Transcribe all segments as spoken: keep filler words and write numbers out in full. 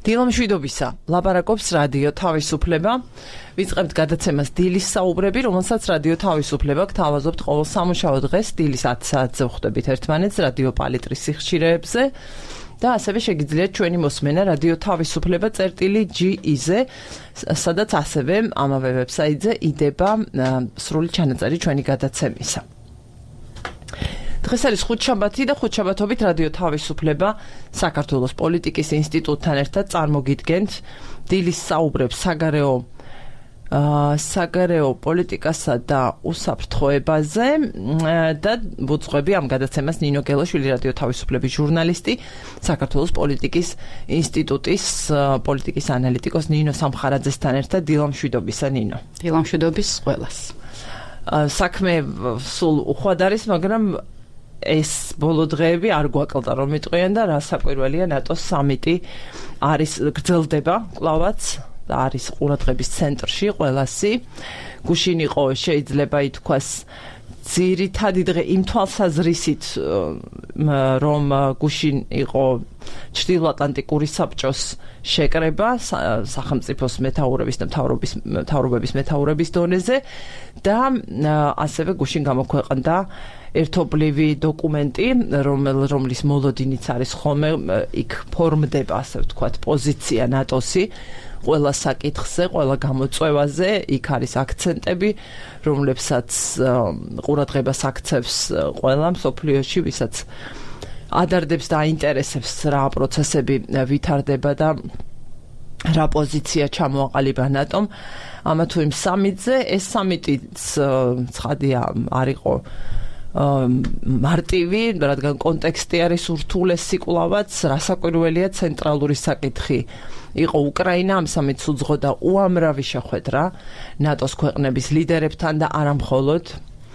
დილამშვიდობისა, ლაპარაკობს რადიო თავისუფლება. ვიწყებთ გადაცემას დილის საუბრები, რომელსაც რადიო თავისუფლება გთავაზობთ ყოველ სამუშაო დღეს დილის ათი საათზე ვხვდებით ერთმანეთს რადიო პალიტრის სიხშირეებზე და ასევე შეგიძლიათ ჩვენი მოსმენა რადიო თავისუფლება წერტილი ჯი ი-ზე, სადაც ასევე ამავე ვებსაიტზე იდება სრული ჩანაწერი ჩვენი გადაცემისა. დღეს არის ხუთშაბათი და ხუთშაბათობით რადიო თავისუფლება საქართველოს პოლიტიკის ინსტიტუტთან ერთად წარმოგიდგენთ დილის საუბრებს საგარეო საგარეო პოლიტიკასა და უსაფრთხოებაზე და ვუძღვები ამ გადაცემას ნინო გელაშვილი რადიო თავისუფლების ჟურნალისტი საქართველოს პოლიტიკის ინსტიტუტის პოლიტიკის ანალიტიკოს ნინო სამხარაძესთან ერთად დილამშვიდობისა ნინო. დილამშვიდობის ყველას. საქმე სულ უხვად არის, მაგრამ ეს ბოლო დღეები არ გვაკლდა რომ მიტყვიან და რა საკვირველია ნატოს სამიტი არის გრძელდება კლავაც და არის ყურადღების ცენტრში ყველასი. გუშინ იყო შეიძლება ითქვას ძირითადი დღე იმ თვალსაზრისით რომ გუშინ იყო ჩრდილოატლანტიკური საბჭოს შეკრება სახელმწიფოს მეთაურების და მთავრობის მთავრობების მეთაურების დონეზე და ასევე გუშინ გამოქვეყნდა ერთობლივი დოკუმენტი, რომლის მოლოდინიც არის ხოლმე იქ ფორმდება, ასე ვთქვათ, პოზიცია ნატოსი ყველა საკითხზე, ყველა გამოწვევაზე, იქ არის აქცენტები, რომლებსაც ყურადღებას აქცევს ყველა მსოფლიოში, ვისაც ადარდებს და აინტერესებს რა პროცესები ვითარდება და რა პოზიცია ჩამოაყალიბა ნატომ ამა თუ იმ სამიტზე. ეს სამიტიც ცხადია არ იყო მარტივი, რადგან კონტექსტი არის ურთულესი კვლავაც, რასაკვირველია ცენტრალური საკითხი იყო უკრაინა, ამ სამიტს უძღოდა უამრავი შეხვედრა ნატოს ქვეყნების ლიდერებთან და არა მხოლოდ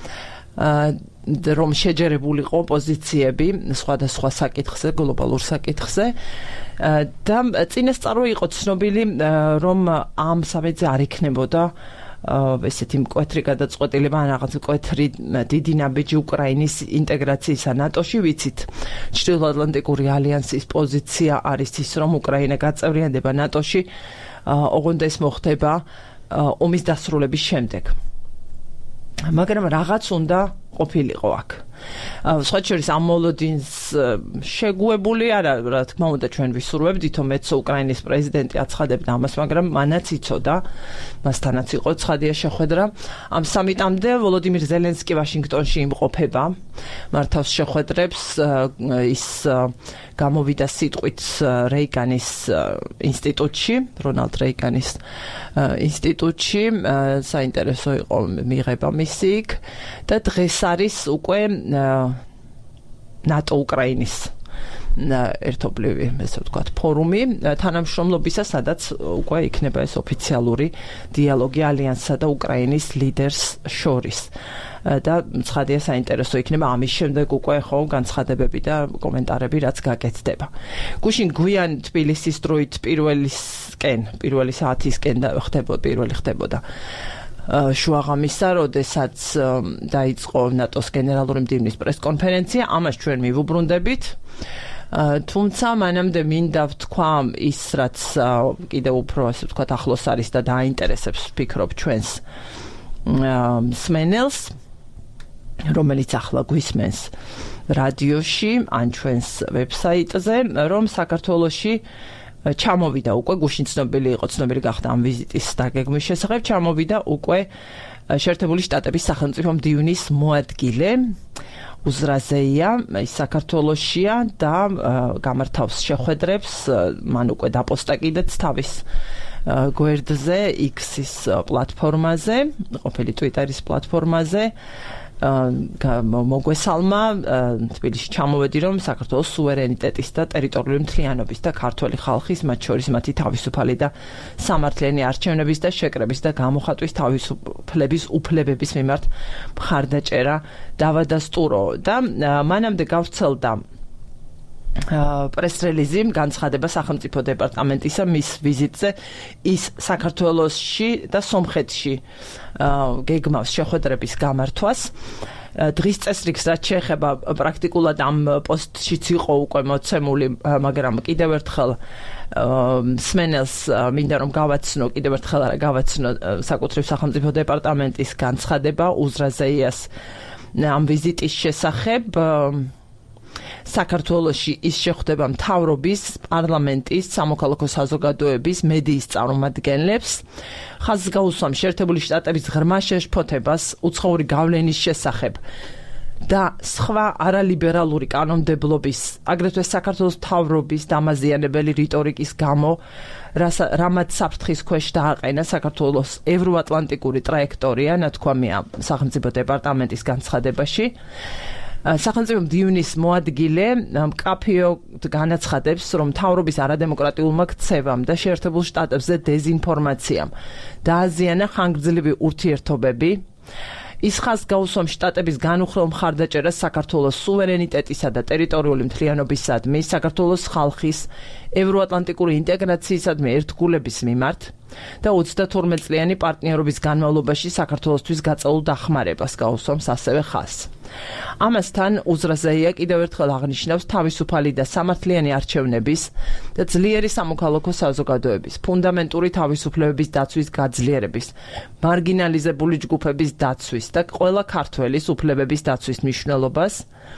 რომ შეჯერებულიყო პოზიციები სხვადასხვა საკითხზე, გლობალურ საკითხზე და წინასწარ იყო ცნობილი რომ ამ სამიტზე არ იქნებოდა ესეთი მკვეთრი გადაწყვეტილება ან რაღაც მკვეთრი დიდი ნაბიჯი უკრაინის ინტეგრაციისა ნატოში. ვიცით, ჩრდილოატლანტიკური ალიანსის პოზიცია არის ის, რომ უკრაინა გაწევრიანდება ნატოში, ოღონდ ეს მოხდება ომის დასრულების შემდეგ. მაგრამ რაღაც უნდა ყოფილიყო აქ. სხვა შორის ამ მოლოდინს შეგუებული არა, რა თქმა უნდა ჩვენ ვისურვებდით, რომ მეც უკრაინის პრეზიდენტი აცხადებდა ამას, მაგრამ მანაც იცოდა, მასთანაც იყო ცხადია შეხვედრა. ამ სამიტამდე ვოლოდიმირ ზელენსკი ვაშინგტონში იმყოფება, მართავს შეხვედრებს, ის გამოვიდა სიტყვით რეიგანის ინსტიტუტში, რონალდ რეიგანის ინსტიტუტში, საინტერესო იყო მიღება მისი იქ და დღეს არის უკვე ნატო უკრაინის ერთობლივი, ესე ვთქვათ, ფორუმი თანამშრომლობისა, სადაც უკვე იქნება ეს ოფიციალური დიალოგი ალიანსსა და უკრაინის ლიდერს შორის. და ცხადია საინტერესო იქნება ამის შემდეგ უკვე ხო განცხადებები და კომენტარები რაც გაკეთდება. გუშინ გვიან თბილისის დროით პირველისკენ, პირველი საათისკენ და ხდებოდა პირველი ხდებოდა შუაღამისა, როდესაც დაიწყო ნატოს გენერალური მდივნის პრესკონფერენცია, ამას ჩვენ მივუბრუნდებით. თუმცა მანამდე მინდა ვთქვა ის, რაც კიდევ უფრო ასე ვთქვათ ახლოს არის და დააინტერესებს ვფიქრობ ჩვენს მსმენელს, რომელიც ახლა გვისმენს რადიოში ან ჩვენს ვებსაიტზე, რომ საქართველოში ჩამოვიდა უკვე, გუშინ ცნობილი იყო, ცნობილი გახდა ამ ვიზიტის დაგეგმვის შესახებ, ჩამოვიდა უკვე შეერთებული შტატების სახელმწიფო მდივნის მოადგილე უზრაზეია, ის საქართველოშია და გამართავს შეხვედრებს, მან უკვე დაპოსტა კიდეც თავის გვერდზე, X-ის პლატფორმაზე, ყოფილი Twitter-ის პლატფორმაზე. მოგვესალმა თბილისში ჩამოვედი, რომ საქართველოს სუვერენიტეტის და ტერიტორიული მთლიანობის და ქართველი ხალხის, მათ შორის მათი თავისუფალი და სამართლიანი არჩევნების და შეკრების და გამოხატვის თავისუფლების უფლებების მიმართ მხარდაჭერა დავადასტურო და მანამდე გავრცელდა პრეს-რელიზი განცხადება სახელმწიფო დეპარტამენტისა მის ვიზიტზე ის საქართველოსში და სომხეთში გეგმავს შეხვედრების გამართვას დღის წესრიგს რაც შეეხება პრაქტიკულად ამ პოსტშიც იყო უკვე მოცემული, მაგრამ კიდევ ერთხელ სმენელს მინდა რომ გავაცნო, კიდევ ერთხელ არა გავაცნო საკუთრივ სახელმწიფო დეპარტამენტის განცხადება უზრაზეიას ამ ვიზიტის შესახებ. საქართველოში ის შეხვდება მთავრობის, პარლამენტის, სამოქალაქო საზოგადოების, მედიის წარმომადგენლებს, ხაზს გაუსვამ შეერთებული შტატების ღრმა შეშფოთებას უცხოური გავლენის შესახებ და სხვა არალიბერალური კანონმდებლობის, აგრეთვე საქართველოს მთავრობის დამაზიანებელი რიტორიკის გამო, რამაც საფრთხის ქვეშ დააყენა საქართველოს ევროატლანტიკური ტრაექტორია, ნათქვამია სახელმწიფო დეპარტამენტის განცხადებაში. სახელმწიფო მდივნის მოადგილე მკაფიო განაცხადებს, რომ მთავრობის არადემოკრატიულმა ქცევამ და შეერთებულ შტატებზე დეზინფორმაციამ დააზიანა ხანგრძლივი ურთიერთობები. ის ხაზს გაუსვამ შტატების განუხრელ მხარდაჭერას საქართველოს სუვერენიტეტისა და ტერიტორიული მთლიანობისადმი, საქართველოს ხალხის ევროატლანტიკური ინტეგრაციისადმი ერთგულების მიმართ და ოცდათორმეტ წლიანი პარტნიორობის განმავლობაში საქართველოსთვის გაწეულ დახმარებას გაუსვამს ასევე ხაზს. ამასთან უზრაზეია კიდევ ერთხელ აღნიშნავს თავისუფალი და სამართლიანი არჩევნების და ძლიერი სამოქალაქო საზოგადოების, ფუნდამენტური თავისუფლებების დაცვის გაძლიერების, მარგინალიზებული ჯგუფების დაცვის და ყველა ქართველის უფლებების დაცვის მნიშვნელობას.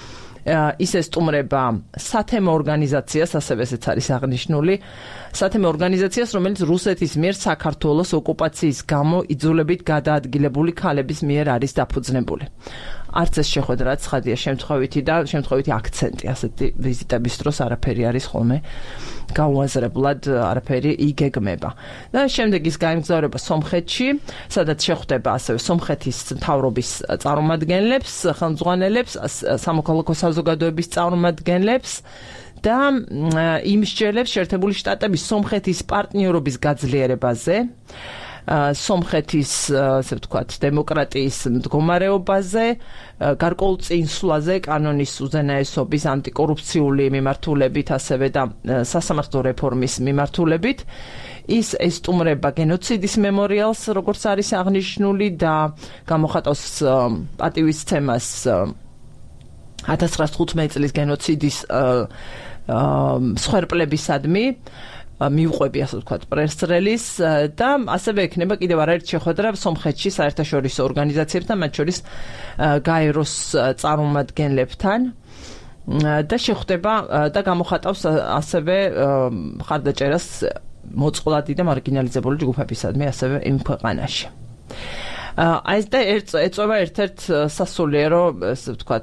ის ესტუმრება სათემო ორგანიზაციას, ასევე ესეც არის აღნიშნული, სათემო ორგანიზაციას, რომელიც რუსეთის მიერ საქართველოს ოკუპაციის გამო იძულებით გადაადგილებული ქალების მიერ არის დაფუძნებული. არც ეს შეხვედრა ცხადია შემთხვევითი და შემთხვევითი აქცენტი, ასეთი ვიზიტების დროს არაფერი არის ხოლმე გაუაზრებლად, არაფერი იგეგმება. და შემდეგ ის გაემგზავრება სომხეთში, სადაც შეხვდება ასევე სომხეთის მთავრობის წარმომადგენლებს, ხელმძღვანელებს, სამოქალაქო საზოგადოების წარმომადგენლებს და იმსჯელებს შეერთებული შტატების სომხეთის პარტნიორობის გაძლიერებაზე, სომხეთის, ასე ვთქვათ, დემოკრატიის მდგომარეობაზე, გარკვეულ წინსვლაზე, კანონის უზენაესობის, ანტიკორუფციული მიმართულებით, ასევე და სასამართლო რეფორმის მიმართულებით. ის ესტუმრება გენოციდის მემორიალს, როგორც არის აღნიშნული და გამოხატავს პატივისცემას ათას ცხრაასი თხუთმეტი წლის გენოციდის მსხვერპლებისადმი. მიუყვები, ასე ვთქვათ, პრეს-რელიზს და ასევე ექნება კიდევ არაერთი შეხვედრა სომხეთში საერთაშორისო ორგანიზაციებთან, მათ შორის გაეროს წარმომადგენლებთან და შეხვდება და გამოხატავს ასევე მხარდაჭერას მოწყვლადი და მარგინალიზებული ჯგუფებისადმი ასევე იმ ქვეყანაში. აი და ეწევა ერთ-ერთ სასულიერო, ასე ვთქვათ,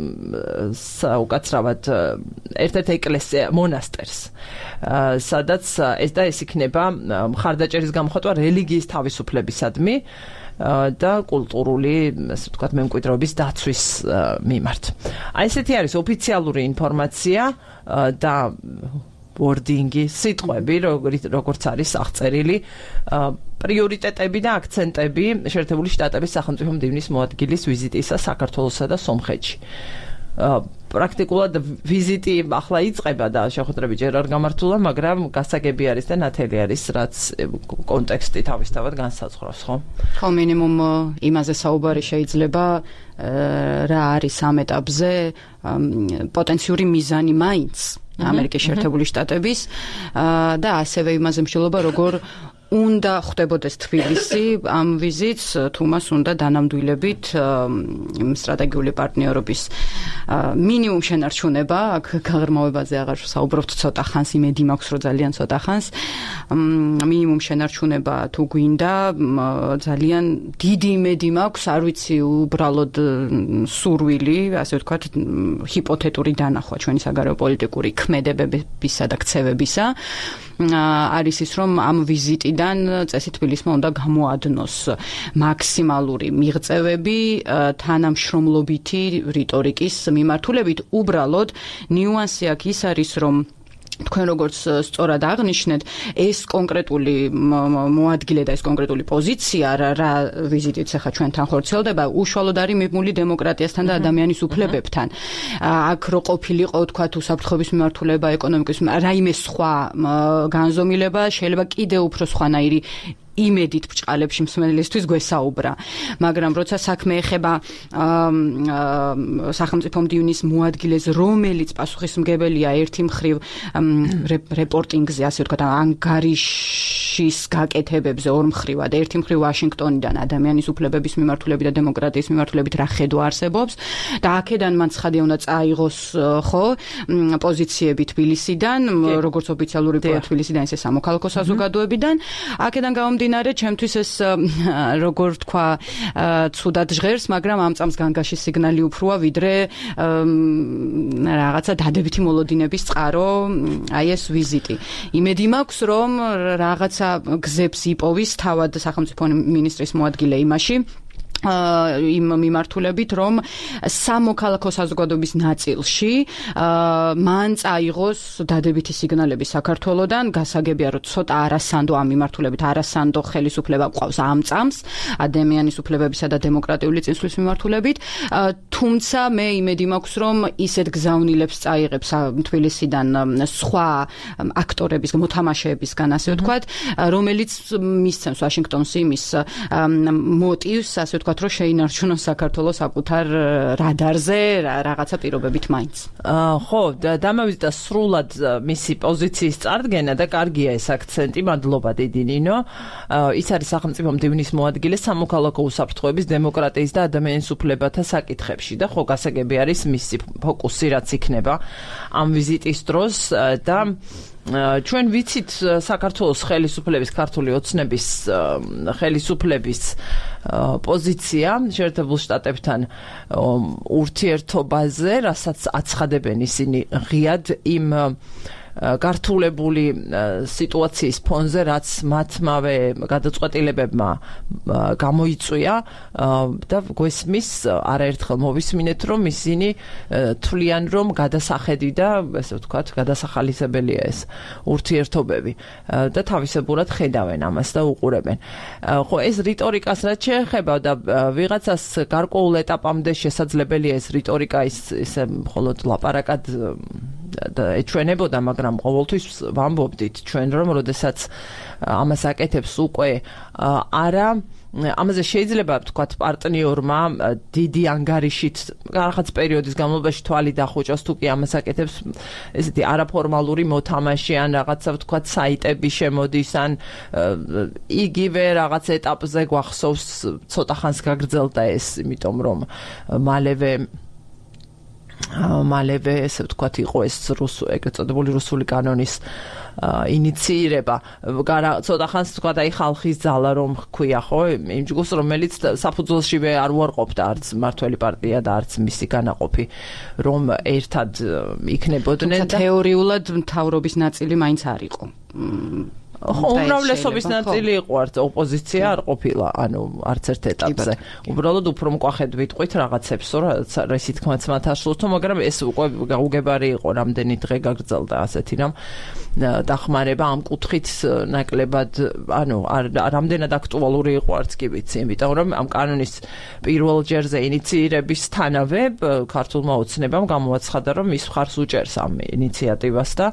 უკაცრავად ერთ-ერთ ეკლესია, მონასტერს, სადაც ეს და ეს იქნება მხარდაჭერის გამოხატვა რელიგიის თავისუფლებისადმი და კულტურული, ასე ვთქვათ, მემკვიდრეობის დაცვის მიმართ. აი ესეთი არის ოფიციალური ინფორმაცია და ვორდინგი, სიტყვები, როგორც არის აღწერილი, პრიორიტეტები და აქცენტები შეერთებული შტატების სახელმწიფო მდივნის მოადგილის ვიზიტისა საქართველოსა და სომხეთში. პრაქტიკულად ვიზიტი ახლა იწყება და შეხვედრები ჯერ არ გამართულა, მაგრამ გასაგები არის და ნათელი არის, რაც კონტექსტი თავისთავად განსაზღვრავს, ხო? ხო, მინიმუმ იმაზე საუბარი შეიძლება რა არის ამ ეტაპზე პოტენციური მიზანი მაინც ამერიკის შეერთებული შტატების და ასევე იმაზე მსჯელობა, როგორ უნდა ხდებოდეს თბილისი ამ ვიზიტს, თუ მას უნდა დანამდვილებით სტრატეგიული პარტნიორობის მინიმუმ შენარჩუნება, აქ გაღრმავებაზე აღარ საუბრობთ ცოტა ხანს, იმედი მაქვს, რომ ძალიან ცოტა ხანს, მინიმუმ შენარჩუნება თუ გვინდა, ძალიან დიდი იმედი მაქვს, არ ვიცი, უბრალოდ სურვილი, ასე ვთქვათ, ჰიპოთეტური დანახვა ჩვენი საგარეო პოლიტიკური ქმედებებისა და ქცევებისა. არის ის, რომ ამ ვიზიტიდან წესი თბილისმა უნდა გამოადნოს მაქსიმალური მიღწევები თანამშრომლობითი რიტორიკის მიმართულებით. უბრალოდ ნიუანსი აქ ის არის, რომ თქვენ როგორც სწორად აღნიშნეთ, ეს კონკრეტული მოადგილე და ეს კონკრეტული პოზიცია რა ვიზიტიც ახლა ჩვენთან ხორციელდება, უშუალოდ არის მიბმული დემოკრატიასთან და ადამიანის უფლებებთან. აქ რო ყოფილიყო, თქვა თუ საფრთხების მიმართულება, ეკონომიკის რაიმე სხვა განზომილება, შეიძლება კიდევ უფრო სხვანაირი იმედით ბჭყალებში მსმენელისთვის გვესაუბრა. მაგრამ როცა საქმე ეხება სახელმწიფო მდივნის მოადგილეს, რომელიც პასუხისმგებელია ერთი მხრივ რეპორტინგზე, ასე ვთქვათ, ანგარიშის გაკეთებებზე ორ მხრივად, ერთი მხრივ ვაშინგტონიდან ადამიანის უფლებების მიმართულებით და დემოკრატიის მიმართულებით რა ხედვა არსებობს და აქედან მან ცხადი უნდა წაიღოს ხო პოზიციები თბილისიდან, როგორც ოფიციალური თბილისიდან, ისე სამოქალაქო საზოგადოებიდან. აქედან გამომდინარე, ჩემთვის ეს როგორ თქვა, ცუდად ჟღერს, მაგრამ ამ წამს განგაში სიგნალი უფროა, ვიდრე რაღაცა დადებითი მოლოდინების წყარო, აი ეს ვიზიტი. იმედი მაქვს, რომ რაღაცა გზებს იპოვის თავად სახელმწიფო მინისტრის მოადგილე იმაში იმ მიმართულებით, რომ სამოქალაქო საზოგადოების ნაწილში მან წაიღოს დადებითი სიგნალები საქართველოდან, გასაგებია, რომ ცოტა არასანდო ამ მიმართულებით, არასანდო ხელისუფლება გვყავს ამ წამს ადამიანის უფლებებისა და დემოკრატიული წინსვლის მიმართულებით, თუმცა მე იმედი მაქვს, რომ ისეთ გზავნილებს წაიღებს თბილისიდან სხვა აქტორების, მოთამაშეებისგან, ასე ვთქვათ, რომელიც მისცემს ვაშინგტონს იმის მოტივს, ასე ვთქვათ, რომ შეინარჩუნოს საქართველოს საკუთარ რადარზე რაღაცა პირობებით მაინც. ხო, დამავიწყდა სრულად მისი პოზიციის წარდგენა და კარგია ეს აქცენტი, მადლობა დიდი ნინო. ის არის სახელმწიფო მდივნის მოადგილე სამოქალაქო უსაფრთხოების, დემოკრატიის და ადამიანის უფლებათა საკითხებში და ხო გასაგები არის მისი ფოკუსი, რაც იქნება ამ ვიზიტის დროს და ჩვენ ვიცით საქართველოს ხელისუფლების, ქართული ოცნების ხელისუფლების პოზიცია შეერთებულ შტატებთან ურთიერთობაზე, რასაც აცხადებენ ისინი ღიად იმ გართულებული სიტუაციის ფონზე, რაც მათმავე გადაწყვეტილებებმა გამოიწვია და გვესმის არაერთხელ მოვისმინეთ, რომ ისინი თვლიან, რომ გადასახედი და ესე ვთქვათ, გადასახალისებელია ეს ურთიერთობები და თავისებურად ხედავენ ამას და უყურებენ. ხო, ეს რიტორიკას რაც შეეხება და ვიღაცას გარკვეულ ეტაპამდე შესაძლებელია ეს რიტორიკა ისე მხოლოდ ლაპარაკად და ეჩვენებოდა, მაგრამ ყოველთვის ვამბობდით ჩვენ, რომ როდესაც ამას აკეთებს უკვე არა ამაზე შეიძლება ვთქვათ პარტნიორმა დიდი ანგარიშით რაღაც პერიოდის განმავლობაში თვალი დახუჭოს, თუ კი ამას აკეთებს ესეთი არაფორმალური მოთამაშე ან რაღაცა ვთქვათ საიტები შემოდის ან იგივე რაღაც ეტაპზე გვახსოვს ცოტა ხანს გაგრძელდა ეს, იმიტომ რომ მალევე მალევე ესე ვთქვათ იყო ეს რუსული ეგრეთ წოდებული რუსული კანონის ინიციირება. ცოტა ხანს ვთქვათ აი ხალხის ძალა რომ ჰქვია ხო იმ ჯგუფს, რომელიც საფუძველშივე არ უარყოფდა არც მართველი პარტია და არც მისი განაყოფი, რომ ერთად იქნებოდნენ და თეორიულად მთავრობის ნაწილი მაინც არ იყო. ხო, უმრავლესობის ნაწილი იყო, არც ოპოზიცია არ ყოფილა, ანუ არც ერთ ეტაპზე. უბრალოდ უფრო მკვახედ ვიტყვით რაღაცებს, რომ ეს თქმაც მათ აშლოთო, მაგრამ ეს უკვე გაუგებარი იყო, რამდენი დღე გაგრძელდა ასეთი რამ დახმარება ამ კუთხით ნაკლებად, ანუ რამდენად აქტუალური იყო არც კი ვიცი, იმიტომ რომ ამ კანონის პირველ ჯერზე ინიციირებისთანავე ქართულმა ოცნებამ გამოაცხადა, რომ ის მხარს უჭერს ამ ინიციატივას და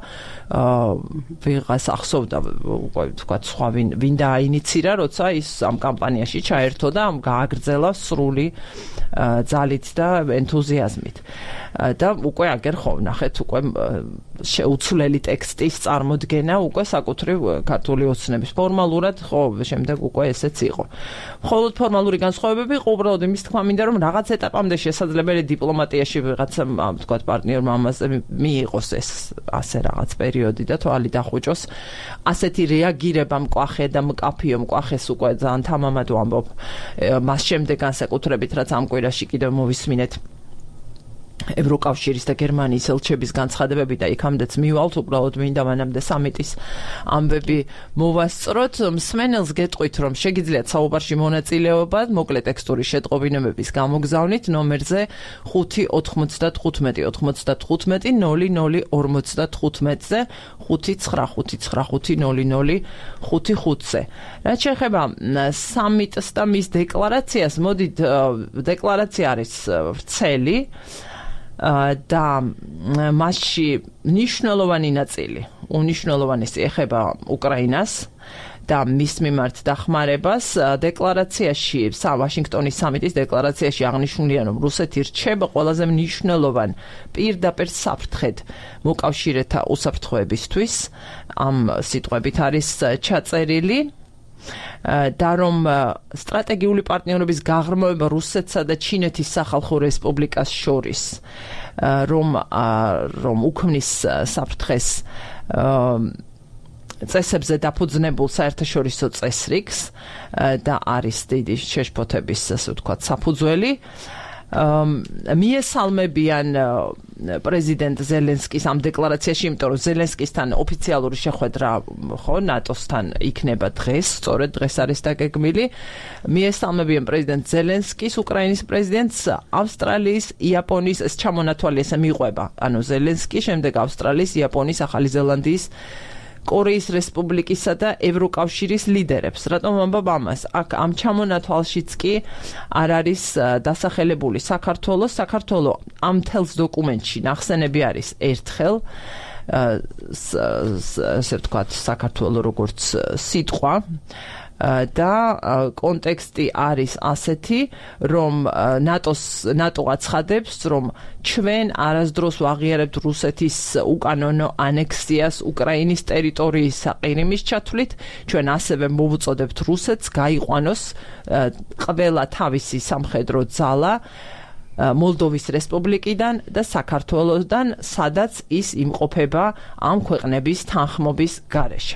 ვიღას ახსოვდა უკვე ვთქვათ სხვა ვინ ვინ დააინიცირა, როცა ის ამ კამპანიაში ჩაერთო და ამ გააგრძელა სრული ძალით და ენთუზიაზმით. და უკვე აგერ ხო ნახეთ უკვე შეუცვლელი ტექსტის წარმოდგენა უკვე საკუთრივ ქართული ოცნების ფორმალურად ხო შემდეგ უკვე ესეც იყო. მხოლოდ ფორმალური განსხვავებები იყო, უბრალოდ იმის თქმა მინდა რომ რაღაც ეტაპამდე შესაძლებელი დიპლომატიაში ვიღაცა ვთქვათ პარტნიორმა ამაზე მიიღოს ეს ასე რაღაც პერიოდი და თვალი დახუჭოს. ასეთი რეაგირება მკვახე და მკაფიო მკვახეს უკვე ძალიან თამამად ვამბობ მას შემდეგ განსაკუთრებით, რაც ამ კვირაში კიდევ მოვისმინეთ ევროკავშირის და გერმანიის ელჩების განცხადებები და იქამდეც მივალთ, უბრალოდ მინდა მანამდე სამიტის ამბები მოვასწროთ. მსმენელს გეტყვით, რომ შეგიძლიათ საუბარში მონაწილეობა მოკლე ტექსტური შეტყობინებების გამოგზავნით ნომერზე ხუთი ოთხმოცდათხუთმეტი ოთხმოცდათხუთმეტი ნული ნული ორმოცდათხუთმეტზე ხუთი ცხრა ხუთი ცხრა ხუთი ნული ნული ხუთი ხუთზე. რაც შეეხება სამიტს და მის დეკლარაციას, მოდით დეკლარაცია არის ვრცელი. და მასში მნიშვნელოვანი ნაწილი, უნიშნულოვანესი ეხება უკრაინას და მის მიმართ დახმარებას. დეკლარაციაში, ვაშინგტონის სამიტის დეკლარაციაში აღნიშნულია, რომ რუსეთი რჩება ყველაზე მნიშვნელოვან პირდაპირ საფრთხედ მოკავშირეთა უსაფრთხოებისთვის. ამ სიტყვებით არის ჩაწერილი და რომ სტრატეგიული პარტნიორობის გაღრმავება რუსეთსა და ჩინეთის სახალხო რესპუბლიკას შორის რომ რომ უქმნის საფრთხეს წესებზე დაფუძნებულ საერთაშორისო წესრიგს და არის დიდი შეშფოთების, ასე ვთქვათ, საფუძველი. მიესალმებიან პრეზიდენტ ზელენსკის ამ დეკლარაციაში, იმიტომ რომ ზელენსკისთან ოფიციალური შეხვედრა ხო ნატოსთან იქნება დღეს, სწორედ დღეს არის დაგეგმილი. მიესალმებიან პრეზიდენტ ზელენსკის უკრაინის პრეზიდენტს ავსტრალიის, იაპონიის ეს ჩამონათვალი ესე მიყვება. ანუ ზელენსკი შემდეგ ავსტრალიის, იაპონიის, ახალი ზელანდიის, კორეის რესპუბლიკისა და ევროკავშირის ლიდერებს. რატომ ვამბობ ამას? აქ ამ ჩამონათვალშიც კი არ არის დასახელებული საქართველო. საქართველო ამ თელს დოკუმენტში ნახსენები არის ერთხელ, ასე ვთქვათ, საქართველო როგორც სიტყვა. და კონტექსტი არის ასეთი, რომ ნატოს ნატო აცხადებს, რომ ჩვენ არასდროს ვაღიარებთ რუსეთის უკანონო ანექსიას უკრაინის ტერიტორიის საყირიმის ჩათვლით, ჩვენ ასევე მოვუწოდებთ რუსეთს გაიყვანოს ყველა თავისი სამხედრო ძალა მოლდოვის რესპუბლიკიდან და საქართველოსდან, სადაც ის იმყოფება ამ ქვეყნების თანხმობის გარეშე.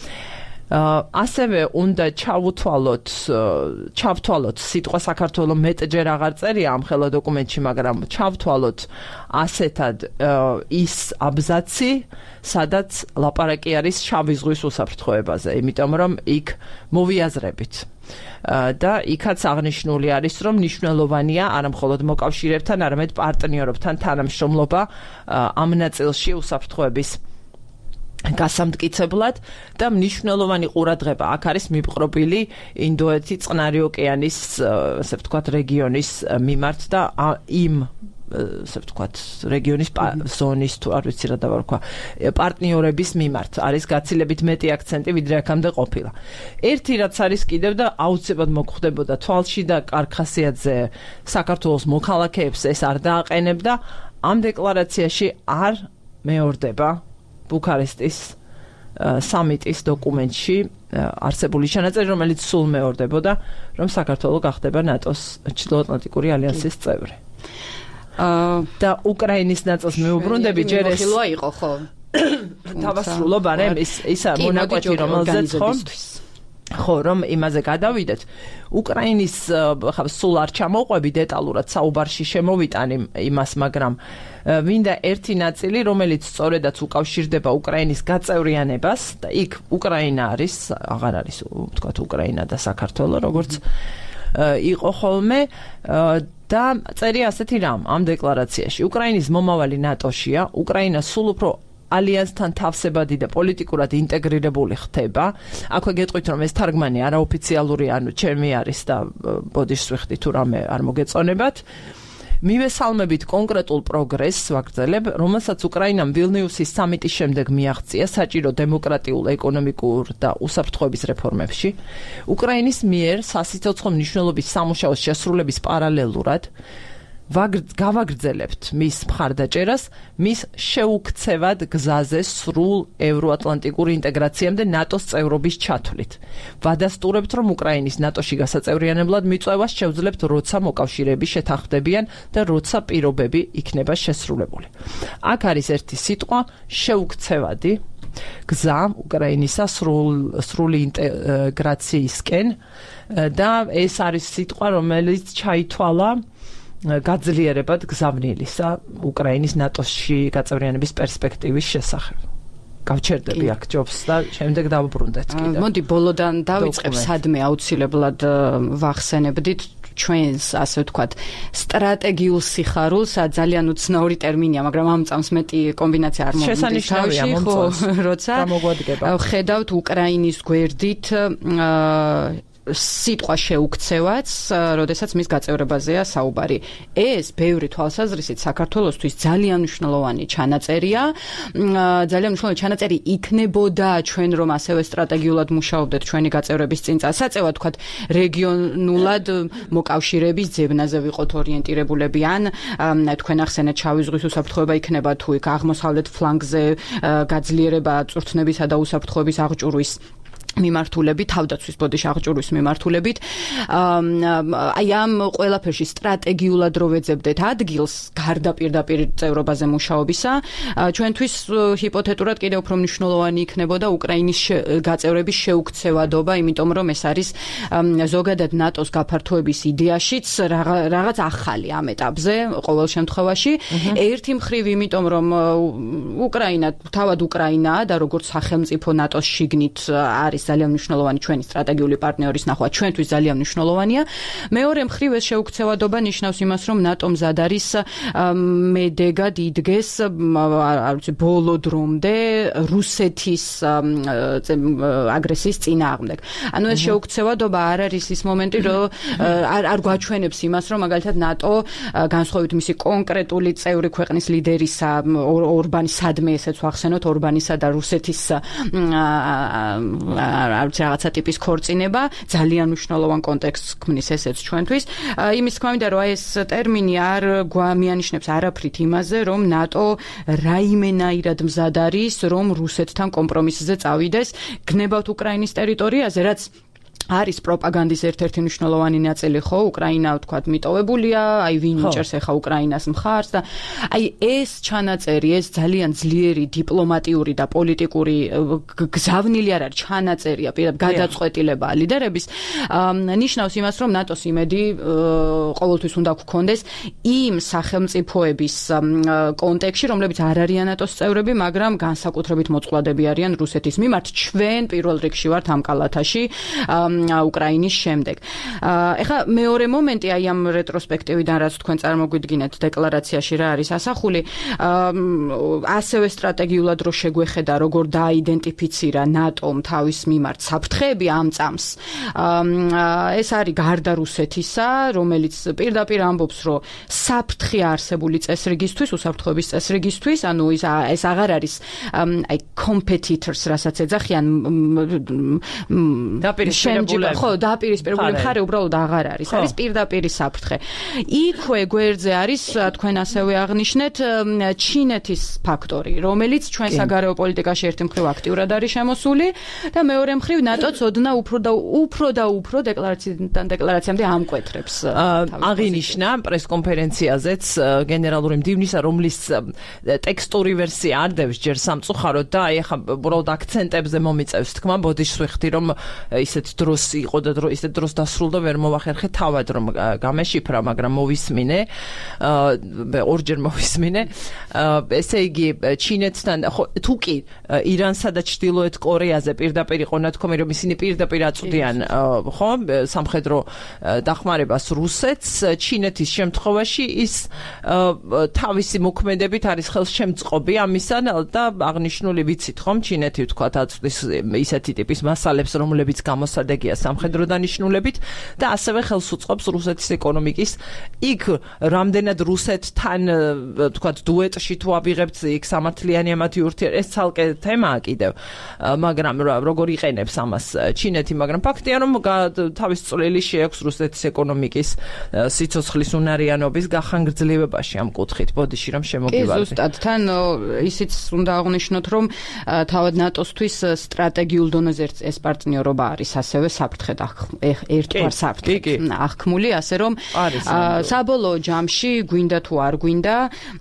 ასევე უნდა ჩავუთვალოთ ჩავთვალოთ სიტყვა საქართველო მეტჯერ აღარ წერია ამ ხელა დოკუმენტში, მაგრამ ჩავთვალოთ ასეთად ის აბზაცი, სადაც ლაპარაკი არის შავი ზღვის უსაფრთხოებაზე, იმიტომ რომ იქ მოვიაზრებით. და იქაც აღნიშნული არის, რომ მნიშვნელოვანია არა მხოლოდ მოკავშირეებთან, არამედ პარტნიორებთან თანამშრომლობა ამ ნაწილში უსაფრთხოების გასამტკიცებლად და მნიშვნელოვანი ყურადღება აქ არის მიპყრობილი ინდოეთი წყნარი ოკეანის, ასე ვთქვათ, რეგიონის მიმართ და იმ, ასე ვთქვათ, რეგიონის ზონის, თუ არ ვიცი რა დავარქვა, პარტნიორების მიმართ არის გაცილებით მეტი აქცენტი, ვიდრე აქამდე ყოფილა. ერთი რაც არის კიდევ და აუცილებლად მოხვდებოდა თვალში და კარგ ხასიათზე საქართველოს მოქალაქეებს ეს არ დააყენებდა, ამ დეკლარაციაში არ მეორდება ბუქარესტის სამიტის დოკუმენტში არსებული ჩანაწერი, რომელიც სულ მეორდებოდა, რომ საქართველო გახდება ნატოს ჩრდილოატლანტიკური ალიანსის წევრი. და უკრაინის ნაწილს მეუბრუნდები, ჯერ ეს ხილვა იყო, ხო? დავასრულო, ბარემ ის ისა მონაკვეთი, რომელზეც ხო? ხო, რომ იმაზე გადავიდეთ. უკრაინის ხა სულ არ ჩამოვყვები დეტალურად საუბარში შემოვიტანი იმას, მაგრამ მინდა ერთი ნაწილი, რომელიც სწორედაც უკავშირდება უკრაინის გაწევრიანებას და იქ უკრაინა არის, აღარ არის, ვთქვათ, უკრაინა და საქართველო, როგორც იყო ხოლმე და წერია ასეთი რამ ამ დეკლარაციაში. უკრაინის მომავალი ნატოშია, უკრაინა სულ უფრო ალიანსთან თავსებადი და პოლიტიკურად ინტეგრირებული ხდება. აქვე გეტყვით, რომ ეს თარგმანი არაოფიციალური, ანუ ჩემი არის და ბოდიშს ვიხდი თუ რამე არ მოგეწონებათ. მივესალმებით კონკრეტულ პროგრესს ვაგრძელებ, რომელსაც უკრაინამ ვილნიუსის სამიტის შემდეგ მიაღწია საჭირო დემოკრატიულ, ეკონომიკურ და უსაფრთხოების რეფორმებში. უკრაინის მიერ სასიცოცხლო მნიშვნელობის სამუშაოს შესრულების პარალელურად გავაგრძელებთ მის მხარდაჭერას, მის შეუქცევად გზაზე სრულ ევროატლანტიკურ ინტეგრაციამდე ნატოს წევრობის ჩათვლით. ვადასტურებთ, რომ უკრაინის ნატოში გასაწევრიანებლად მიწვევას შევძლებთ, როცა მოკავშირეები შეთანხმდებიან და როცა პირობები იქნება შესრულებული. აქ არის ერთი სიტყვა, შეუქცევადი გზა უკრაინისა სრული ინტეგრაციისკენ და ეს არის სიტყვა, რომელიც ჩაითვალა გაძლიერებად გზავნილისა უკრაინის ნატოში გაწევრიანების პერსპექტივის შესახებ. გავჩერდები აქ ჯობს და შემდეგ დავუბრუნდეთ კიდევ. მოდი ბოლოდან დავიწყებ, სადმე აუცილებლად ვახსენებდით ჩვენს, ასე ვთქვათ, სტრატეგიულ სიხარულს, ძალიან უცნაური ტერმინია, მაგრამ ამ წამს მეტი კომბინაცია არ მომდის. შესანიშნავია მომწონს, როცა გამოგვადგება. ხედავთ უკრაინის გვერდით სიტყვა შეუქცევაც, როდესაც მის გაწევრებაზეა საუბარი. ეს ბევრი თვალსაზრისით საქართველოსთვის ძალიან მნიშვნელოვანი ჩანაწერია. ძალიან მნიშვნელოვანი ჩანაწერი იქნებოდა ჩვენ რომ ასევე სტრატეგიულად მუშაობდეთ ჩვენი გაწევრების წინ წასაწევად, თქვათ რეგიონულად მოკავშირეების ძებნაზე ვიყოთ ორიენტირებულები, ან თქვენ ახსენეთ შავი ზღვის უსაფრთხოება იქნება თუ იქ აღმოსავლეთ ფლანგზე გაძლიერება წვრთნებისა და უსაფრთხოების აღჭურვის მიმართულებით, თავდაცვის ბოდიში აღჭურვის მიმართულებით. აი ამ ყველაფერში სტრატეგიულად რო ვეძებდეთ ადგილს გარდა პირდაპირ წევრობაზე მუშაობისა, ჩვენთვის ჰიპოთეტურად კიდევ უფრო მნიშვნელოვანი იქნებოდა უკრაინის გაწევრების შეუქცევადობა, იმიტომ რომ ეს არის ზოგადად ნატოს გაფართოების იდეაშიც რაღაც ახალი ამ ეტაპზე ყოველ შემთხვევაში. ერთი მხრივ იმიტომ რომ უკრაინა თავად უკრაინაა და როგორც სახელმწიფო ნატოს შიგნით არის ძალიან მნიშვნელოვანი ჩვენი სტრატეგიული პარტნიორის ნახვა ჩვენთვის ძალიან მნიშვნელოვანია. მეორე მხრივ ეს შეუქცევადობა ნიშნავს იმას, რომ ნატო მზად არის მედეგად იდგეს, არ ვიცი, ბოლო დრომდე რუსეთის აგრესიის წინააღმდეგ. ანუ ეს შეუქცევადობა არ არის ის მომენტი, რომ არ არ გვაჩვენებს იმას, რომ მაგალითად ნატო განსხვავებით მისი კონკრეტული წევრი ქვეყნის ლიდერისა ორბანის სადმე ესეც ვახსენოთ ორბანისა და რუსეთის არ ვიცი რაღაცა ტიპის ქორწინება ძალიან მნიშვნელოვან კონტექსტს ქმნის ესეც ჩვენთვის. იმის თქმა მინდა რომ ეს ტერმინი არ გვამიანიშნებს არაფრით იმაზე, რომ ნატო რაიმენაირად მზად არის, რომ რუსეთთან კომპრომისზე წავიდეს გნებავთ უკრაინის ტერიტორიაზე, რაც არის პროპაგანდის ერთ-ერთი მნიშვნელოვანი ნაწილი, ხო, უკრაინა თქვათ მიტოვებულია, აი ვინ უჭერს ახლა უკრაინას მხარს და აი ეს ჩანაწერი, ეს ძალიან ძლიერი დიპლომატიური და პოლიტიკური გზავნილი არ არის, ჩანაწერია, პირდაპირ გადაწყვეტილებაა ლიდერების, ნიშნავს იმას, რომ ნატოს იმედი ყოველთვის უნდა გქონდეს იმ სახელმწიფოების კონტექსტში, რომლებიც არ არიან ნატოს წევრები, მაგრამ განსაკუთრებით მოწყვლადები არიან რუსეთის მიმართ. ჩვენ პირველ რიგში ვართ ამ კალათაში უკრაინის შემდეგ. ეხლა მეორე მომენტი აი ამ რეტროსპექტივიდან რაც თქვენ წარმოგვიდგინეთ დეკლარაციაში რა არის ასახული, ასევე სტრატეგიულად რო შეგვეხედა როგორ დააიდენტიფიცირა ნატომ თავის მიმართ საფრთხეები ამ წამს. ეს არის გარდა რუსეთისა, რომელიც პირდაპირ ამბობს, რომ საფრთხე არსებული წესრიგისთვის, უსაფრთხოების წესრიგისთვის, ანუ ეს ეს აღარ არის აი competitors, რასაც ეძახიან დაპირისპირებული ხო, დაპირისპირებული მხარე უბრალოდ აღარ არის. არის პირდაპირი საფრთხე. იქვე გვერდზე არის, თქვენ ასევე აღნიშნეთ, ჩინეთის ფაქტორი, რომელიც ჩვენ საგარეო პოლიტიკაში ერთი მხრივ აქტიურად არის შემოსული და მეორე მხრივ ნატო ცოდნა უფრო და უფრო და უფრო დეკლარაციიდან დეკლარაციამდე ამკვეთრებს. აღინიშნა პრესკონფერენციაზეც გენერალური მდივნისა, რომლის ტექსტური ვერსია არ დევს ჯერ სამწუხაროდ და აი ახლა უბრალოდ აქცენტებზე მომიწევს თქმა, ბოდიშს ვიხდი რომ ისეთ დროს იყო და დრო ისეთ დროს დასრულდა ვერ მოვახერხე თავად რომ გამეშიფრა, მაგრამ მოვისმინე, ორჯერ მოვისმინე. ესე იგი ჩინეთთან თუ კი ირანსა და ჩრდილოეთ კორეაზე პირდაპირ იყო ნათქვამი, რომ ისინი პირდაპირ აწვდიან ხო სამხედრო დახმარებას რუსეთს, ჩინეთის შემთხვევაში ის თავისი მოქმედებით არის ხელშემწყობი ამისა და აღნიშნული ვიცით ხომ ჩინეთი ვთქვათ აწვდის ისეთი ტიპის მასალებს, რომლებიც გამოსადეგია სამხედრო დანიშნულებით და ასევე ხელს უწყობს რუსეთის ეკონომიკის. იქ რამდენად რუსეთთან ვთქვათ დუეტში თუ ავიღებთ იქ სამართლიანი ამათი ურთიერთობა, ეს ცალკე თემაა კიდევ, მაგრამ როგორ იყენებს ამას ჩინეთი, მაგრამ ფაქტია რომ თავის წვლილი შეაქვს რუსეთის ეკონომიკის სიცოცხლის უნარიანობის გახანგრძლივებაში ამ კუთხით. ბოდიში რომ შემოგივარდე. კი, ზუსტად, თან ისიც უნდა აღვნიშნოთ, რომ თავად ნატოსთვის სტრატეგიულ დონეზე ეს პარტნიორობა არის ასევე საფრთხე და ერთგვარ საფრთხე აღქმული, ასე რომ საბოლოო ჯამში გვინდა თუ არ გვინდა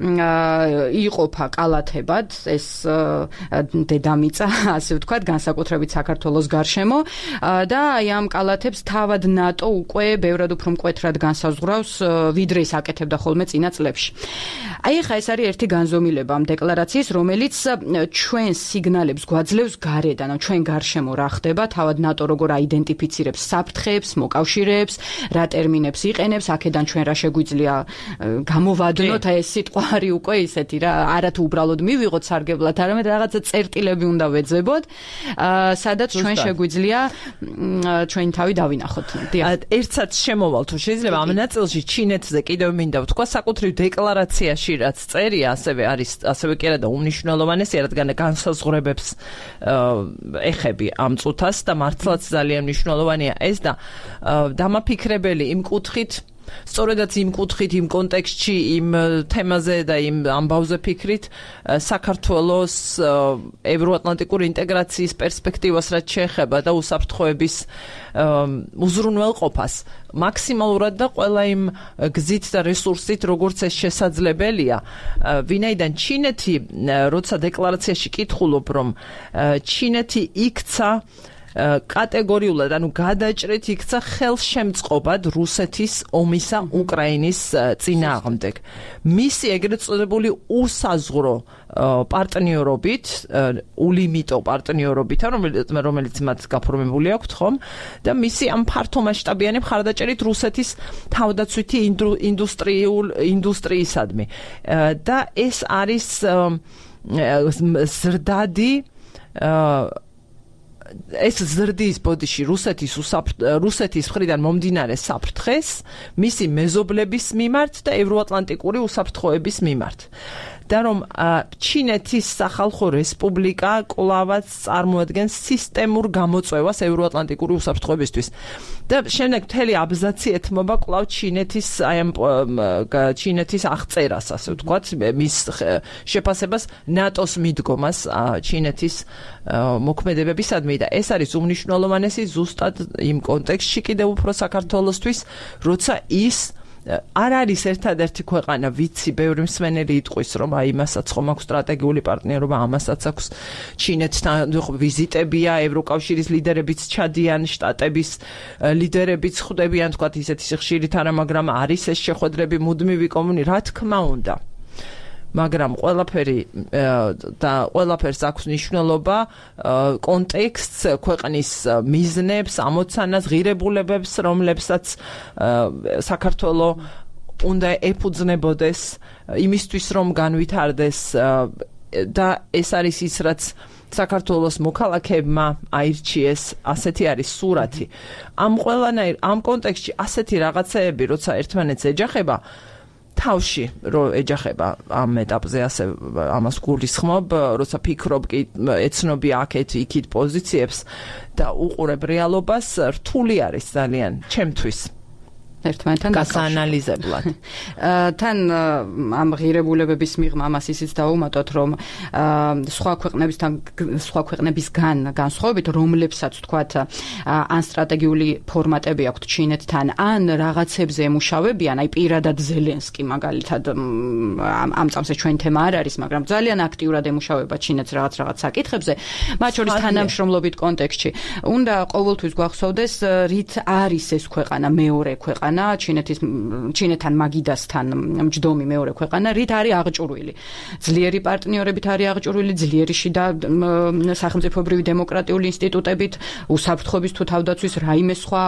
იყოფა კალათებად ეს დედამიწა, ასე ვთქვათ, განსაკუთრებით საქართველოს გარშემო და აი ამ კალათებს თავად ნატო უკვე ბევრად უფრო მკვეთრად განსაზღვრავს, ვიდრე ის აკეთებდა ხოლმე წინა წლებში. აი ხა ეს არის ერთი განზომილება ამ დეკლარაციის, რომელიც ჩვენ სიგნალებს გვაძლევს გარედან, ჩვენ გარშემო რა ხდება, თავად ნატო როგორ აიდენტიფიცირებს საფრთხეებს, მოკავშირეებს, რა ტერმინებს იყენებს, აქედან ჩვენ რა შეგვიძლია გამოვადნოთ, აი ეს სიტყვა არის უკვე ისეთი რა, არა თუ უბრალოდ მივიღოთ სარგებლად, არამედ რაღაცა წერტილები უნდა ვეძებოთ, სადაც ჩვენ შეგვიძლია ჩვენი თავი დავინახოთ. ერთსაც შემოვალ თუ შეიძლება ამ ნაწილში ჩინეთზე კიდევ მინდა ვთქვა, საკუთრივ დეკლარაციაში რაც წერია, ასევე არის ასევე კი არა და უმნიშვნელოვანესი, რადგან განსაზღვრებებს ეხები ამ წუთას და მართლაც ძალიან მნიშვნელოვანია ეს და დამაფიქრებელი იმ კუთხით, სწორედაც იმ კუთხით, იმ კონტექსტში, იმ თემაზე და იმ ამბავზე ფიქრით, საქართველოს ევროატლანტიკური ინტეგრაციის პერსპექტივას რაც შეეხება და უსაფრთხოების უზრუნველყოფას მაქსიმალურად და ყველა იმ გზით და რესურსით, როგორც ეს შესაძლებელია, ვინაიდან ჩინეთი, როცა დეკლარაციაში კითხულობ, რომ ჩინეთი იქცა კატეგორიულად, ანუ გადაჭრით იქცა ხელშემწყობად რუსეთის ომისა უკრაინის წინააღმდეგ. მისი ეგრეთ წოდებული უსაზღვრო პარტნიორობით, ულიმიტო პარტნიორობით, რომელიც მათ გაფორმებული აქვთ, ხომ? და მისი ამ ფართომასშტაბიანი მხარდაჭერით რუსეთის თავდაცვითი ინდუსტრიულ ინდუსტრიისადმი. და ეს არის ზრდადი ეს ზრდის ბოდიში რუსეთის რუსეთის მხრიდან მომდინარე საფრთხეს მისი მეზობლების მიმართ და ევროატლანტიკური უსაფრთხოების მიმართ. და რომ ჩინეთის სახალხო რესპუბლიკა კვლავაც წარმოადგენს სისტემურ გამოწვევას ევროატლანტიკური უსაფრთხოებისთვის. და შემდეგ მთელი აბზაცი ეთმობა კვლავ ჩინეთის აი ამ ჩინეთის აღწერას, ასე ვთქვათ, მის შეფასებას ნატოს მიდგომას ჩინეთის მოქმედებებისადმი და ეს არის უმნიშვნელოვანესი ზუსტად იმ კონტექსტში კიდევ უფრო საქართველოსთვის, როცა ის არ არის ერთადერთი ქვეყანა, ვიცი, ბევრი მსმენელი იტყვის, რომ აი იმასაც ხომ აქვს სტრატეგიული პარტნიორობა, ამასაც აქვს ჩინეთთან ვიზიტებია, ევროკავშირის ლიდერებიც ჩადიან, შტატების ლიდერებიც ხვდებიან, თქვათ ისეთი ხშირით არა, მაგრამ არის ეს შეხვედრები მუდმივი კომუნი, რა თქმა უნდა. მაგრამ ყველაფერი და ყველაფერს აქვს მნიშვნელობა კონტექსტს, ქვეყნის მიზნებს, ამოცანას, ღირებულებებს, რომლებსაც საქართველო უნდა ეფუძნებოდეს იმისთვის, რომ განვითარდეს და ეს არის ის, რაც საქართველოს მოქალაქეებმა აირჩიეს, ასეთი არის სურათი. ამ ყველანაირ ამ კონტექსტში ასეთი რაღაცეები, როცა ერთმანეთს ეჯახება, თავში რომ ეჯახება ამ ეტაპზე ასე ამას გულისხმობ, როცა ფიქრობ კი ეცნობი აქეთ იქით პოზიციებს და უყურებ რეალობას, რთული არის ძალიან ჩემთვის. ერთმანეთთან გასაანალიზებლად. თან ამ ღირებულებების მიღმა ამას ისიც დავუმატოთ, რომ სხვა ქვეყნებისთან სხვა ქვეყნებისგან განსხვავებით, რომლებსაც თქვათ ან სტრატეგიული ფორმატები აქვთ ჩინეთთან, ან რაღაცებზე ემუშავებიან, აი პირადად ზელენსკი მაგალითად ამ წამსე ჩვენ თემა არ არის, მაგრამ ძალიან აქტიურად ემუშავება ჩინეთს რაღაც რაღაც საკითხებზე, მათ შორის თანამშრომლობით კონტექსტში. უნდა ყოველთვის გვახსოვდეს, რით არის ეს ქვეყანა მეორე ქვეყანა ჩინეთის ჩინეთთან მაგიდასთან მჯდომი მეორე ქვეყანა, რით არის აღჭურვილი. ძლიერი პარტნიორებით არის აღჭურვილი, ძლიერი შიდა სახელმწიფოებრივი დემოკრატიული ინსტიტუტებით, უსაფრთხოების თუ თავდაცვის რაიმე სხვა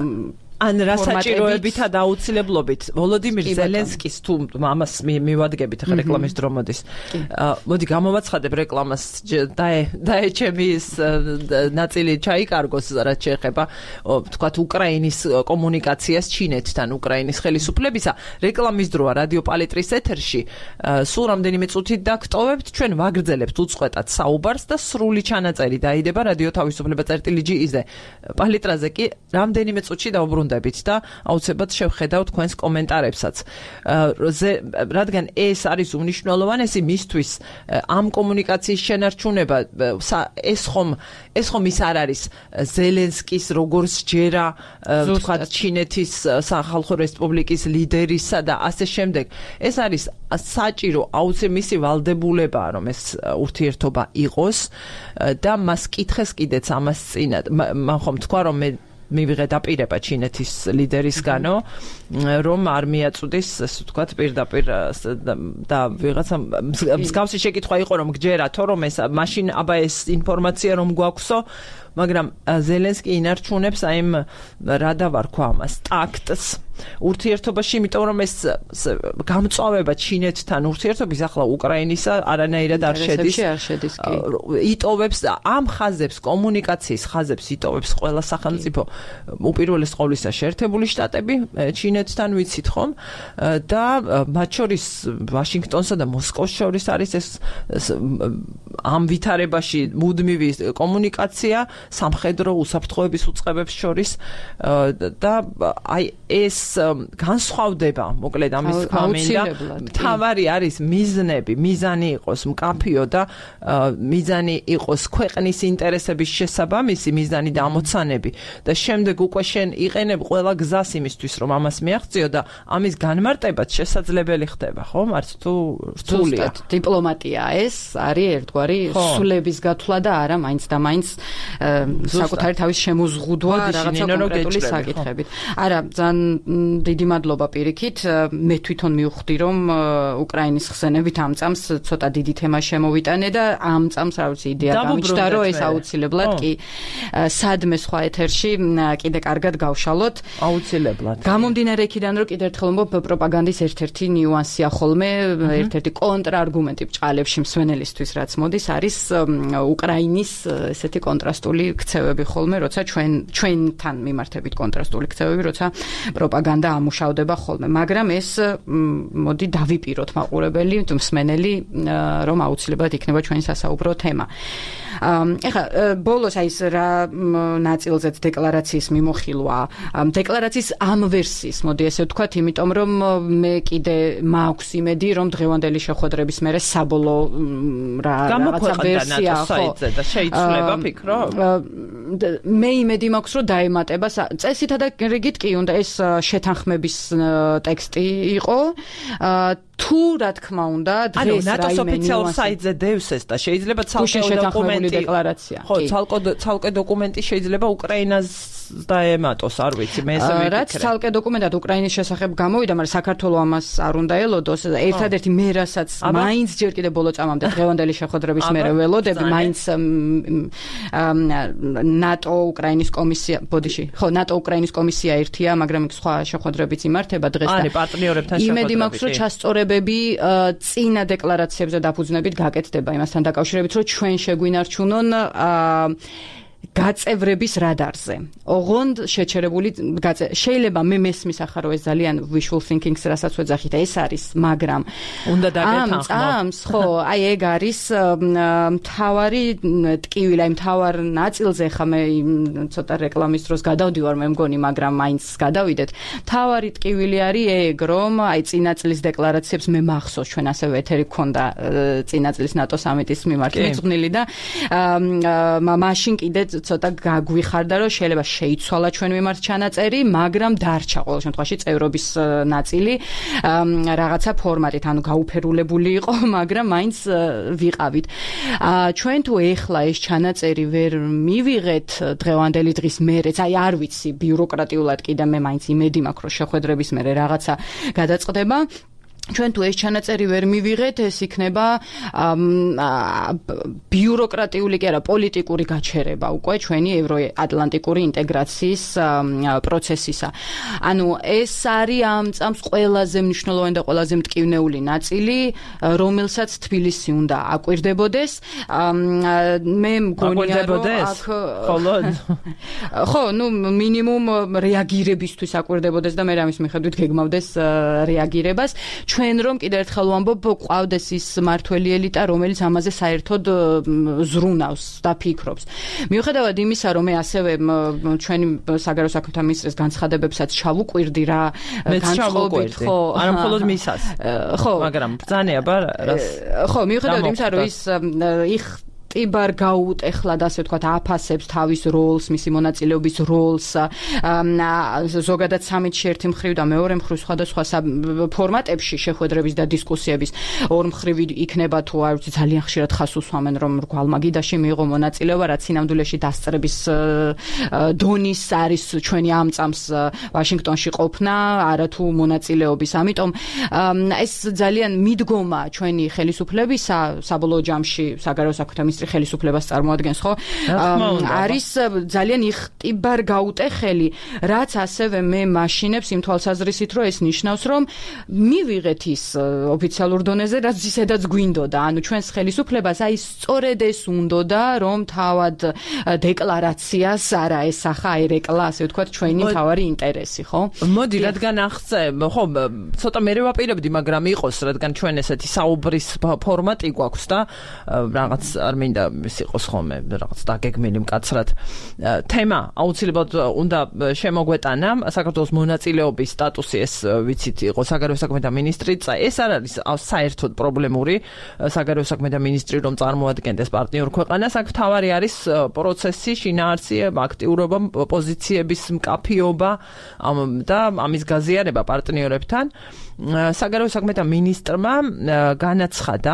ან რა საჭიროებითა და აუცილებლობით. ვოლოდიმირ ზელენსკის თუ ამას მივადგებით, ახლა რეკლამის დრო მოდის. მოდი გამოვაცხადებ რეკლამას დაეჩემი ის ნაწილი ჩაიკარგოს, რაც შეეხება თქვათ უკრაინის კომუნიკაციას ჩინეთთან, უკრაინის ხელისუფლებისა. რეკლამის დროა რადიო პალიტრის ეთერში. სულ რამდენიმე წუთით დაგტოვებთ, ჩვენ ვაგრძელებთ უწყვეტად საუბარს და სრული ჩანაწერი დაიდება რადიო თავისუფლება წერტილი ჯი-ზე. პალიტრაზე კი რამდენიმე წუთში დავუბრუნდებით და აუცილებლად შევხედავ თქვენს კომენტარებსაც. რადგან ეს არის უმნიშვნელოვანესი მისთვის ამ კომუნიკაციის შენარჩუნება, ეს ხომ ეს ხომ ის არ არის ზელენსკის როგორც ჯერა თქვათ ჩინეთის სახალხო რესპუბლიკის ლიდერისა და ასე შემდეგ. ეს არის საჭირო აუცილებლად მისი ვალდებულებაა, რომ ეს ურთიერთობა იყოს და მას კითხეს კიდეც ამას წინათ. მან ხომ თქვა, რომ მე მივიღე დაპირება ჩინეთის ლიდერისგანო, რომ არ მიაწვდის, ასე ვთქვათ, პირდაპირ და ვიღაცა მსგავსი შეკითხვა იყო, რომ გჯერათო, რომ ეს მაშინ აბა ეს ინფორმაცია რომ გვაქვსო, მაგრამ ზელენსკი ინარჩუნებს აი იმ რა დავარქვა ამას ტაქტს ურთიერთობაში, იმიტომ რომ ეს გამწვავება ჩინეთთან ურთიერთობის ახლა უკრაინისა არანაირად არ შედის. იტოვებს ამ ხაზებს, კომუნიკაციის ხაზებს იტოვებს ყველა სახელმწიფო, უპირველეს ყოვლისა შეერთებული შტატები ჩინეთთან ვიცით ხომ და მათ შორის ვაშინგტონსა და მოსკოვს შორის არის ეს ამ ვითარებაში მუდმივი კომუნიკაცია სამხედრო უსაფრთხოების უწყებებს შორის და აი ეს განსხვავდება მოკლედ ამის თქვა მინდა მთავარი არის მიზნები მიზანი იყოს მკაფიო და მიზანი იყოს ქვეყნის ინტერესების შესაბამისი მიზანი და ამოცანები და შემდეგ უკვე შენ იყენებ ყველა გზას იმისთვის რომ ამას მიაღწიო და ამის განმარტებაც შესაძლებელი ხდება ხო მართ თუ რთულია დიპლომატია ეს არის ერთგვარი სულების გათვლა და არა მაინც და მაინც საკუთარი თავის შემოზღუდვა რაღაცა კონკრეტული საკითხებით არა ძალიან დიდი მადლობა პირიქით. მე თვითონ მივხვდი რომ უკრაინის ხსენებით ამ წამს ცოტა დიდი თემა შემოვიტანე და ამ წამს რა ვიცი იდეა გამიჩნდა რომ ეს აუცილებლად კი სადმე სხვა ეთერში კიდე კარგად გავშალოთ. აუცილებლად. გამომდინარე იქიდან რომ კიდე ერთხელ მომბობ პროპაგანდის ერთ-ერთი ნიუანსია ხოლმე ერთ-ერთი კონტრარგუმენტი ბჭყალებში მსვენელისთვის რაც მოდის არის უკრაინის ესეთი კონტრასტული ქცევები ხოლმე როცა ჩვენ ჩვენთან მიმართებით კონტრასტული ქცევები როცა პროპაგანდა ამუშავდება ხოლმე, მაგრამ ეს მოდი დავიპიროთ მაყურებელი, მსმენელი, რომ აუცილებლად იქნება ჩვენი სასაუბრო თემა. ეხლა ბოლოს აი ეს რა ნაწილზეც დეკლარაციის მიმოხილვა, დეკლარაციის ამ ვერსიის, მოდი ესე ვთქვათ, იმიტომ რომ მე კიდე მაქვს იმედი, რომ დღევანდელი შეხვედრების მერე საბოლოო რა რაღაცა ვერსია ხო და შეიძლება ფიქრობ? მე იმედი მაქვს, რომ დაემატება წესითა და რიგით კი უნდა ეს შეთანხმების ტექსტი იყო. თუ რა თქმა უნდა დღეს რაიმე ნატოს ოფიციალურ საიტზე დევს ეს და შეიძლება ცალკე დოკუმენტი დეკლარაცია. ხო, ცალკე ცალკე დოკუმენტი შეიძლება უკრაინას დაემატოს, არ ვიცი, მე ესე ვიფიქრე. რაც ცალკე დოკუმენტად უკრაინის შესახებ გამოვიდა, მაგრამ საქართველოს ამას არ უნდა ელოდოს. ერთადერთი მე რასაც მაინც ჯერ კიდე ბოლო წამამდე დღევანდელი შეხვედრების მერე ველოდები, მაინც ნატო უკრაინის კომისია, ბოდიში, ხო, ნატო უკრაინის კომისია ერთია, მაგრამ იქ სხვა შეხვედრებიც იმართება დღეს და არის პარტნიორებთან შეხვედრები. იმედი მაქვს, რომ ჩასწორებები წინა დეკლარაციებზე დაფუძნებით გაკეთდება იმასთან დაკავშირებით, რომ ჩვენ შეგვინარჩუნონ გაწევრების რადარზე. ოღონდ შეჩერებული შეიძლება მე მესმის ახლა რომ ეს ძალიან wishful thinking-ს რასაც ვეძახით, ეს არის, მაგრამ უნდა დაგეთანხმოთ. ამ წამს ხო, აი ეგ არის მთავარი ტკივილი, აი მთავარ ნაწილზე ხა მე ცოტა რეკლამის დროს გადავდივარ მე მგონი, მაგრამ მაინც გადავიდეთ. მთავარი ტკივილი არის ეგ, რომ აი წინა წლის დეკლარაციებს მე მახსოვს ჩვენ ასევე ეთერი გქონდა წინა წლის ნატო სამიტის მიმართ მიძღვნილი და მაშინ კიდე ცოტა გაგვიხარდა რომ შეიძლება შეიცვალა ჩვენ მიმართ ჩანაწერი, მაგრამ დარჩა ყოველ შემთხვევაში წევრობის ნაწილი რაღაცა ფორმატით, ანუ გაუფერულებული იყო, მაგრამ მაინც ვიყავით. ჩვენ თუ ეხლა ეს ჩანაწერი ვერ მივიღეთ დღევანდელი დღის მერეც, აი არ ვიცი, ბიუროკრატიულად კიდე მე მაინც იმედი მაქვს რომ შეხვედრების მერე რაღაცა გადაწყდება. ჩვენ თუ ეს ჩანაწერი ვერ მივიღეთ, ეს იქნება ბიუროკრატიული კი არა, პოლიტიკური გაჩერება უკვე ჩვენი ევროატლანტიკური ინტეგრაციის პროცესისა. ანუ ეს არის ამ წამს ყველაზე მნიშვნელოვანი და ყველაზე მტკივნეული ნაწილი, რომელსაც თბილისი უნდა აკვირდებოდეს. მე მგონია რომ აქ ხოლოდ ხო, ნუ მინიმუმ რეაგირებისთვის აკვირდებოდეს და მე რამის მიხედვით გეგმავდეს რეაგირებას. ჩვენ რომ კიდევ ერთხელ ვამბობ, ყავდეს ის მართველი ელიტა, რომელიც ამაზე საერთოდ ზრუნავს და ფიქრობს. მიუხედავად იმისა, რომ მე ასევე ჩვენი საგარეო საქმეთა მინისტრის განცხადებებსაც ჩავუკვირდი რა განწყობით, ხო, არა მხოლოდ მისას. ხო, მაგრამ ბრძანება რას ხო, მიუხედავად იმისა, რომ ის იხ ტიბარ გაუტეხლა და ასე ვთქვათ აფასებს თავის როლს, მისი მონაწილეობის როლს ზოგადად სამიტში ერთი მხრივ და მეორე მხრივ სხვადასხვა ფორმატებში შეხვედრების და დისკუსიების ორ მხრივ იქნება თუ არ ვიცი ძალიან ხშირად ხას უსვამენ რომ გვალმაგიდაში მიიღო მონაწილეობა, რაც სინამდვილეში დასწრების დონის არის ჩვენი ამ წამს ვაშინგტონში ყოფნა, არა თუ მონაწილეობის. ამიტომ ეს ძალიან მიდგომა ჩვენი ხელისუფლებისა საბოლოო ჯამში საგარეო საქმეთა მინისტრი ხელისუფლებას წარმოადგენს, ხო? არის ძალიან იხტიბარ გაუტეხელი, რაც ასევე მე მაშინებს იმ თვალსაზრისით, რომ ეს ნიშნავს, რომ მივიღეთ ის ოფიციალურ დონეზე, რაც ისედაც გვინდოდა. ანუ ჩვენს ხელისუფლებას აი სწორედ ეს უნდოდა, რომ თავად დეკლარაციას არა ესახა აი რეკლა, ასე ვთქვათ, ჩვენი თავარი ინტერესი, ხო? მოდი, რადგან აღწე, ხო, ცოტა მე ვაპირებდი, მაგრამ იყოს, რადგან ჩვენ ესეთი საუბრის ფორმატი გვაქვს და რაღაც არ მინდა ის იყოს ხოლმე რაღაც დაგეგმილი მკაცრად. თემა აუცილებლად უნდა შემოგვეტანა საქართველოს მონაწილეობის სტატუსი, ეს ვიცით, იყო საგარეო საქმეთა მინისტრიც. ეს არ არის საერთოდ პრობლემური საგარეო საქმეთა მინისტრი რომ წარმოადგენდეს პარტნიორ ქვეყანას, აქ თავარი არის პროცესი, შინაარსი, აქტიურობა, პოზიციების მკაფიობა და ამის გაზიარება პარტნიორებთან. საგარეო საქმეთა მინისტრმა განაცხადა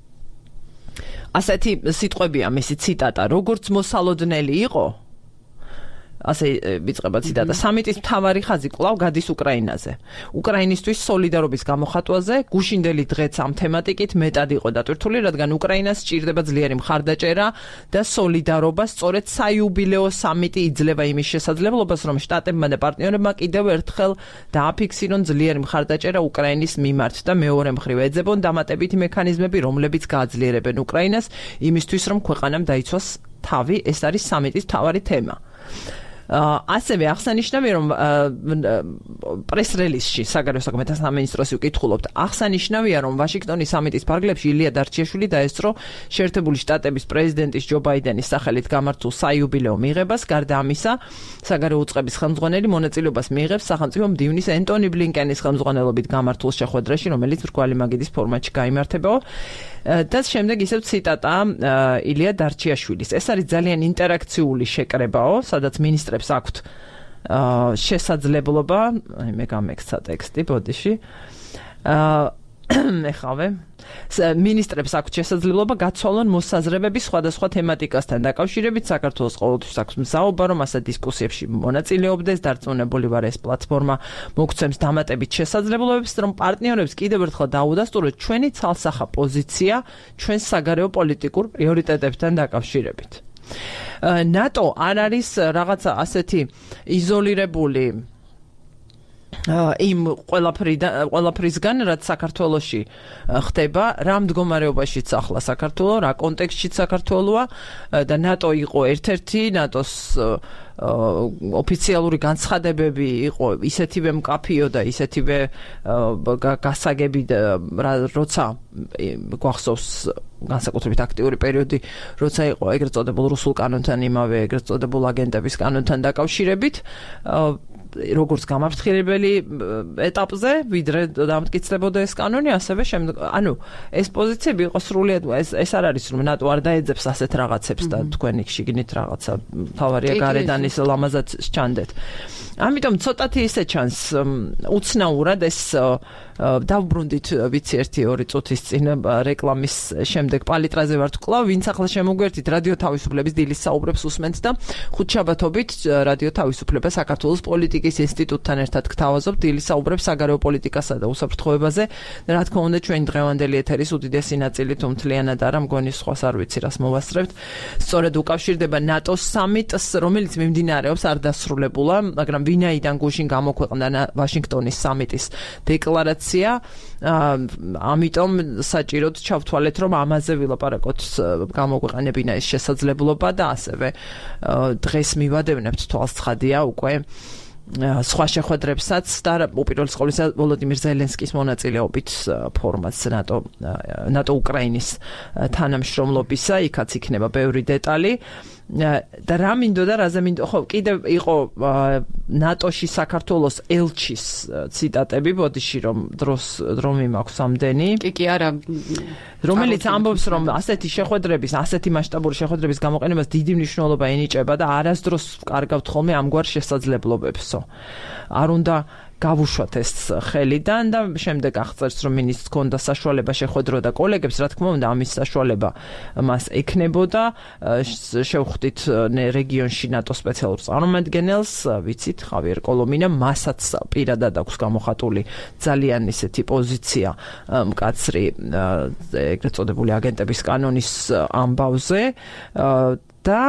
ასეთი სიტყვებია მისი ციტატა, როგორც მოსალოდნელი იყო, ასე ვიწყება ციტატა, სამიტის მთავარი ხაზი კვლავ გადის უკრაინაზე. უკრაინისთვის სოლიდარობის გამოხატვაზე გუშინდელი დღეც ამ თემატიკით მეტად იყო დატვირთული, რადგან უკრაინას სჭირდება ძლიერი მხარდაჭერა და სოლიდარობა, სწორედ საიუბილეო სამიტი იძლევა იმის შესაძლებლობას, რომ შტატებმა და პარტნიორებმა კიდევ ერთხელ დააფიქსირონ ძლიერი მხარდაჭერა უკრაინის მიმართ და მეორე მხრივ ეძებონ დამატებითი მექანიზმები, რომლებიც გააძლიერებენ უკრაინას იმისთვის, რომ ქვეყანამ დაიცვას თავი. ეს არის სამიტის მთავარი თემა. ასევე აღსანიშნავია, რომ პრეს-რელიზში საგარეო საქმეთა სამინისტროს ვკითხულობთ, აღსანიშნავია, რომ ვაშინგტონის სამიტის ფარგლებში ილია დარჩიაშვილი დაესწრო შეერთებული შტატების პრეზიდენტის ჯო ბაიდენის სახელით გამართულ საიუბილეო მიღებას. გარდა ამისა, საგარეო უწყების ხელმძღვანელი მონაწილეობას მიიღებს სახელმწიფო მდივნის ენტონი ბლინკენის ხელმძღვანელობით გამართულ შეხვედრაში, რომელიც მრგვალი მაგიდის ფორმატში გაიმართებაო. და შემდეგ ისევ ციტატა ილია დარჩიაშვილის. ეს არის ძალიან ინტერაქციული შეკრებაო, სადაც მინისტრებს აქვთ შესაძლებლობა, აი მე გამექცა ტექსტი ბოდიში. ეხავე მინისტრებს აქვთ შესაძლებლობა გაცვალონ მოსაზრებები სხვადასხვა თემატიკასთან დაკავშირებით. საქართველოს ყოველთვის აქვს მზაობა, რომ ასეთ დისკუსიებში მონაწილეობდეს. დარწმუნებული ვარ, ეს პლატფორმა მოგცემს დამატებით შესაძლებლობებს, რომ პარტნიორებს კიდევ ერთხელ დაუდასტუროთ ჩვენი ცალსახა პოზიცია ჩვენს საგარეო პოლიტიკურ პრიორიტეტებთან დაკავშირებით. ნატო არ არის რაღაცა ასეთი იზოლირებული იმ ყველაფრისგან, რაც საქართველოში ხდება, რა მდგომარეობაშიც ახლა საქართველო, რა კონტექსტშიც საქართველოა და ნატო იყო ერთ-ერთი ნატოს ოფიციალური განცხადებები იყო ისეთივე მკაფიო და ისეთივე გასაგები, როცა გვახსოვს განსაკუთრებით აქტიური პერიოდი, როცა იყო ეგრეთ წოდებულ რუსულ კანონთან იმავე ეგრეთ წოდებულ აგენტების კანონთან დაკავშირებით, როგორც გამაფრთხილებელი ეტაპზე, ვიდრე დამტკიცდებოდა ეს კანონი, ასევე შემდეგ, ანუ ეს პოზიციები იყო სრულიად, ეს ეს არ არის, რომ ნატო არ დაეძებს ასეთ რაღაცებს და თქვენი შიგნით რაღაცა თავარია გარედან ის ლამაზად სჩანდეთ. ამიტომ ცოტათი ისე ჩანს უცნაურად ეს დავბრუნდით ვიცი ერთი ორი წუთის წინ რეკლამის შემდეგ პალიტრაზე ვართ კვლავ, ვინც ახლა შემოგვერთით რადიო თავისუფლების დილის საუბრებს უსმენთ და ხუთშაბათობით რადიო თავისუფლება საქართველოს პოლიტიკის ინსტიტუტთან ერთად გთავაზობთ დილის საუბრებს საგარეო პოლიტიკასა და უსაფრთხოებაზე. რა თქმა უნდა, ჩვენი დღევანდელი ეთერის უდიდესი ნაწილი თუმთლიანად არა, მგონი სხვას არ ვიცი რას მოვასწრებთ. სწორედ უკავშირდება ნატოს სამიტს, რომელიც მიმდინარეობს არ დასრულებულა, მაგრამ ვინაიდან გუშინ გამოქვეყნდა ვაშინგტონის სამიტის დეკლარაცია, ამიტომ საჭიროდ ჩავთვალეთ, რომ ამაზე ვილაპარაკოთ, გამოგვეყენებინა ეს შესაძლებლობა და ასევე დღეს მივადევნებთ თვალს ცხადია უკვე სხვა შეხვედრებსაც და უპირველეს ყოვლისა ვოლოდიმირ ზელენსკის მონაწილეობით ფორმატს ნატო ნატო უკრაინის თანამშრომლობისა, იქაც იქნება ბევრი დეტალი. და რა მინდოდა, რაზე მინდოდა, ხო, კიდევ იყო ნატოში საქართველოს ელჩის ციტატები, ბოდიში რომ დროს დრომი მაქვს ამდენი. კი, კი, არა. რომელიც ამბობს, რომ ასეთი შეხვედრების, ასეთი მასშტაბური შეხვედრების გამოყენებას დიდი მნიშვნელობა ენიჭება და არასდროს კარგავთ ხოლმე ამგვარ შესაძლებლობებსო. არ უნდა გავუშვათ ეს ხელიდან და შემდეგ აღწერს, რომ მინისტრს ჰქონდა საშუალება შეხვედროდა კოლეგებს, რა თქმა უნდა, ამის საშუალება მას ექნებოდა. შევხვდით რეგიონში ნატოს სპეციალურ წარმომადგენელს, ვიცით, ხავიერ კოლომინა, მასაც პირადად აქვს გამოხატული ძალიან ისეთი პოზიცია მკაცრი ეგრეთ წოდებული აგენტების კანონის ამბავზე. და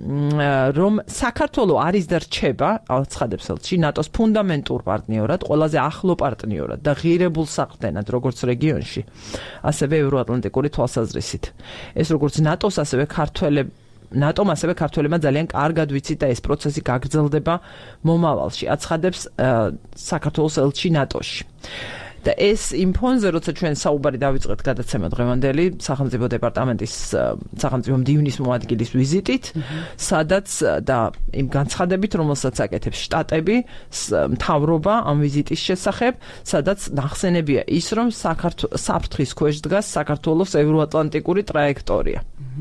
რომ საქართველო არის და რჩება, აცხადებს ელჩი, ნატოს ფუნდამენტურ პარტნიორად, ყველაზე ახლო პარტნიორად და ღირებულ საყრდენად, როგორც რეგიონში, ასევე ევროატლანტიკური თვალსაზრისით. ეს როგორც ნატოს, ასევე ქართველებს ნატომ ასევე ქართველებმა ძალიან კარგად ვიცით და ეს პროცესი გაგრძელდება მომავალში, აცხადებს საქართველოს ელჩი ნატოში. და ეს იმ ფონზე, როცა ჩვენ საუბარი დავიწყეთ გადაცემა დღევანდელი სახელმწიფო დეპარტამენტის სახელმწიფო მდივნის მოადგილის ვიზიტით, სადაც და იმ განცხადებით, რომელსაც აკეთებს შტატები, მთავრობა ამ ვიზიტის შესახებ, სადაც ნახსენებია ის, რომ საფრთხის ქვეშ დგას საქართველოს ევროატლანტიკური ტრაექტორია.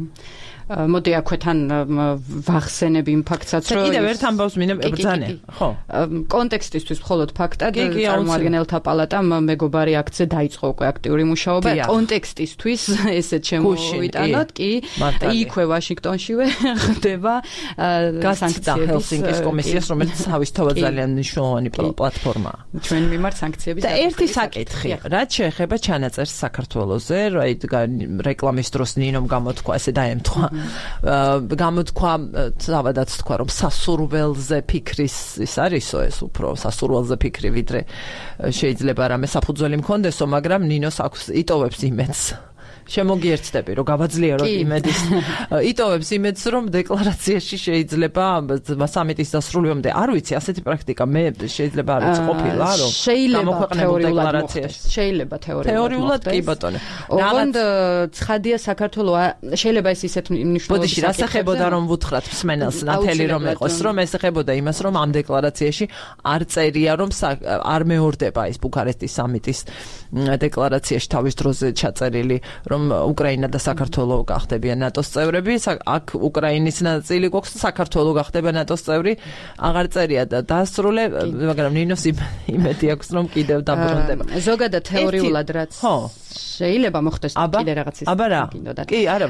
მოდი აქვეთან ვახსენებ იმ ფაქტსაც, რომ კიდევ ერთ ამბავს მინებრძანე, ხო? კონტექსტისთვის მხოლოდ ფაქტად წარმომადგენელთა პალატამ მეგობარი აქცე დაიწყო უკვე აქტიური მუშაობა. კონტექსტისთვის ესეც შემოვიტანოთ, კი, იქვე ვაშინგტონშივე ხდება სანქციების ჰელსინკის კომისიას, რომელიც თავისთავად ძალიან მნიშვნელოვანი პლატფორმაა. ჩვენ მიმართ სანქციების და ერთი საკითხი, რაც შეეხება ჩანაწერს საქართველოზე, რეკლამის დროს ნინომ გამოთქვა, ესე დაემთხვა. გამოთქვა, თავადაც თქვა, რომ სასურველზე ფიქრის ის არისო, ეს უფრო სასურველზე ფიქრი, ვიდრე შეიძლება რამე საფუძველი მქონდესო, მაგრამ ნინოს აქვს იტოვებს იმედს. შემოგიერთდები, რომ გავაძლიეროთ იმედის. იტოვებს იმედს, რომ დეკლარაციაში შეიძლება სამიტის დასრულებამდე, არ ვიცი, ასეთი პრაქტიკა მე შეიძლება არ ვიცი ყოფილა, რომ გამოქვეყნებულ დეკლარაციაში. შეიძლება თეორიულად. თეორიულად კი ბატონო. ოღონდ ცხადია საქართველოს შეიძლება ეს ისეთ მნიშვნელობის. ბოდიში რა სახებოდა რომ ვუთხრათ მსმენელს ნათელი რომ იყოს, რომ ეს ეხებოდა იმას, რომ ამ დეკლარაციაში არ წერია, რომ არ მეორდება ის ბუქარესტის სამიტის დეკლარაციაში თავის დროზე ჩაწერილი, რომ უკრაინა და საქართველო გახდებიან ნატოს წევრები, აქ უკრაინის ნაწილი გვაქვს, საქართველო გახდება ნატოს წევრი, აღარ წერია და დასრულე, მაგრამ ნინოს იმედი აქვს, რომ კიდევ დაბრუნდება. ზოგადად თეორიულად რაც შეიძლება მოხდეს კიდე რაღაც ის გინდოდა. კი, არა,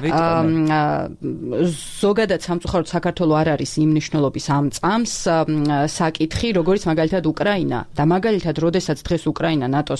ვიტყვი. ზოგადად სამწუხაროდ საქართველო არ არის იმ მნიშვნელობის ამ წამს საკითხი, როგორც მაგალითად უკრაინა და მაგალითად, როდესაც დღეს უკრაინა ნატოს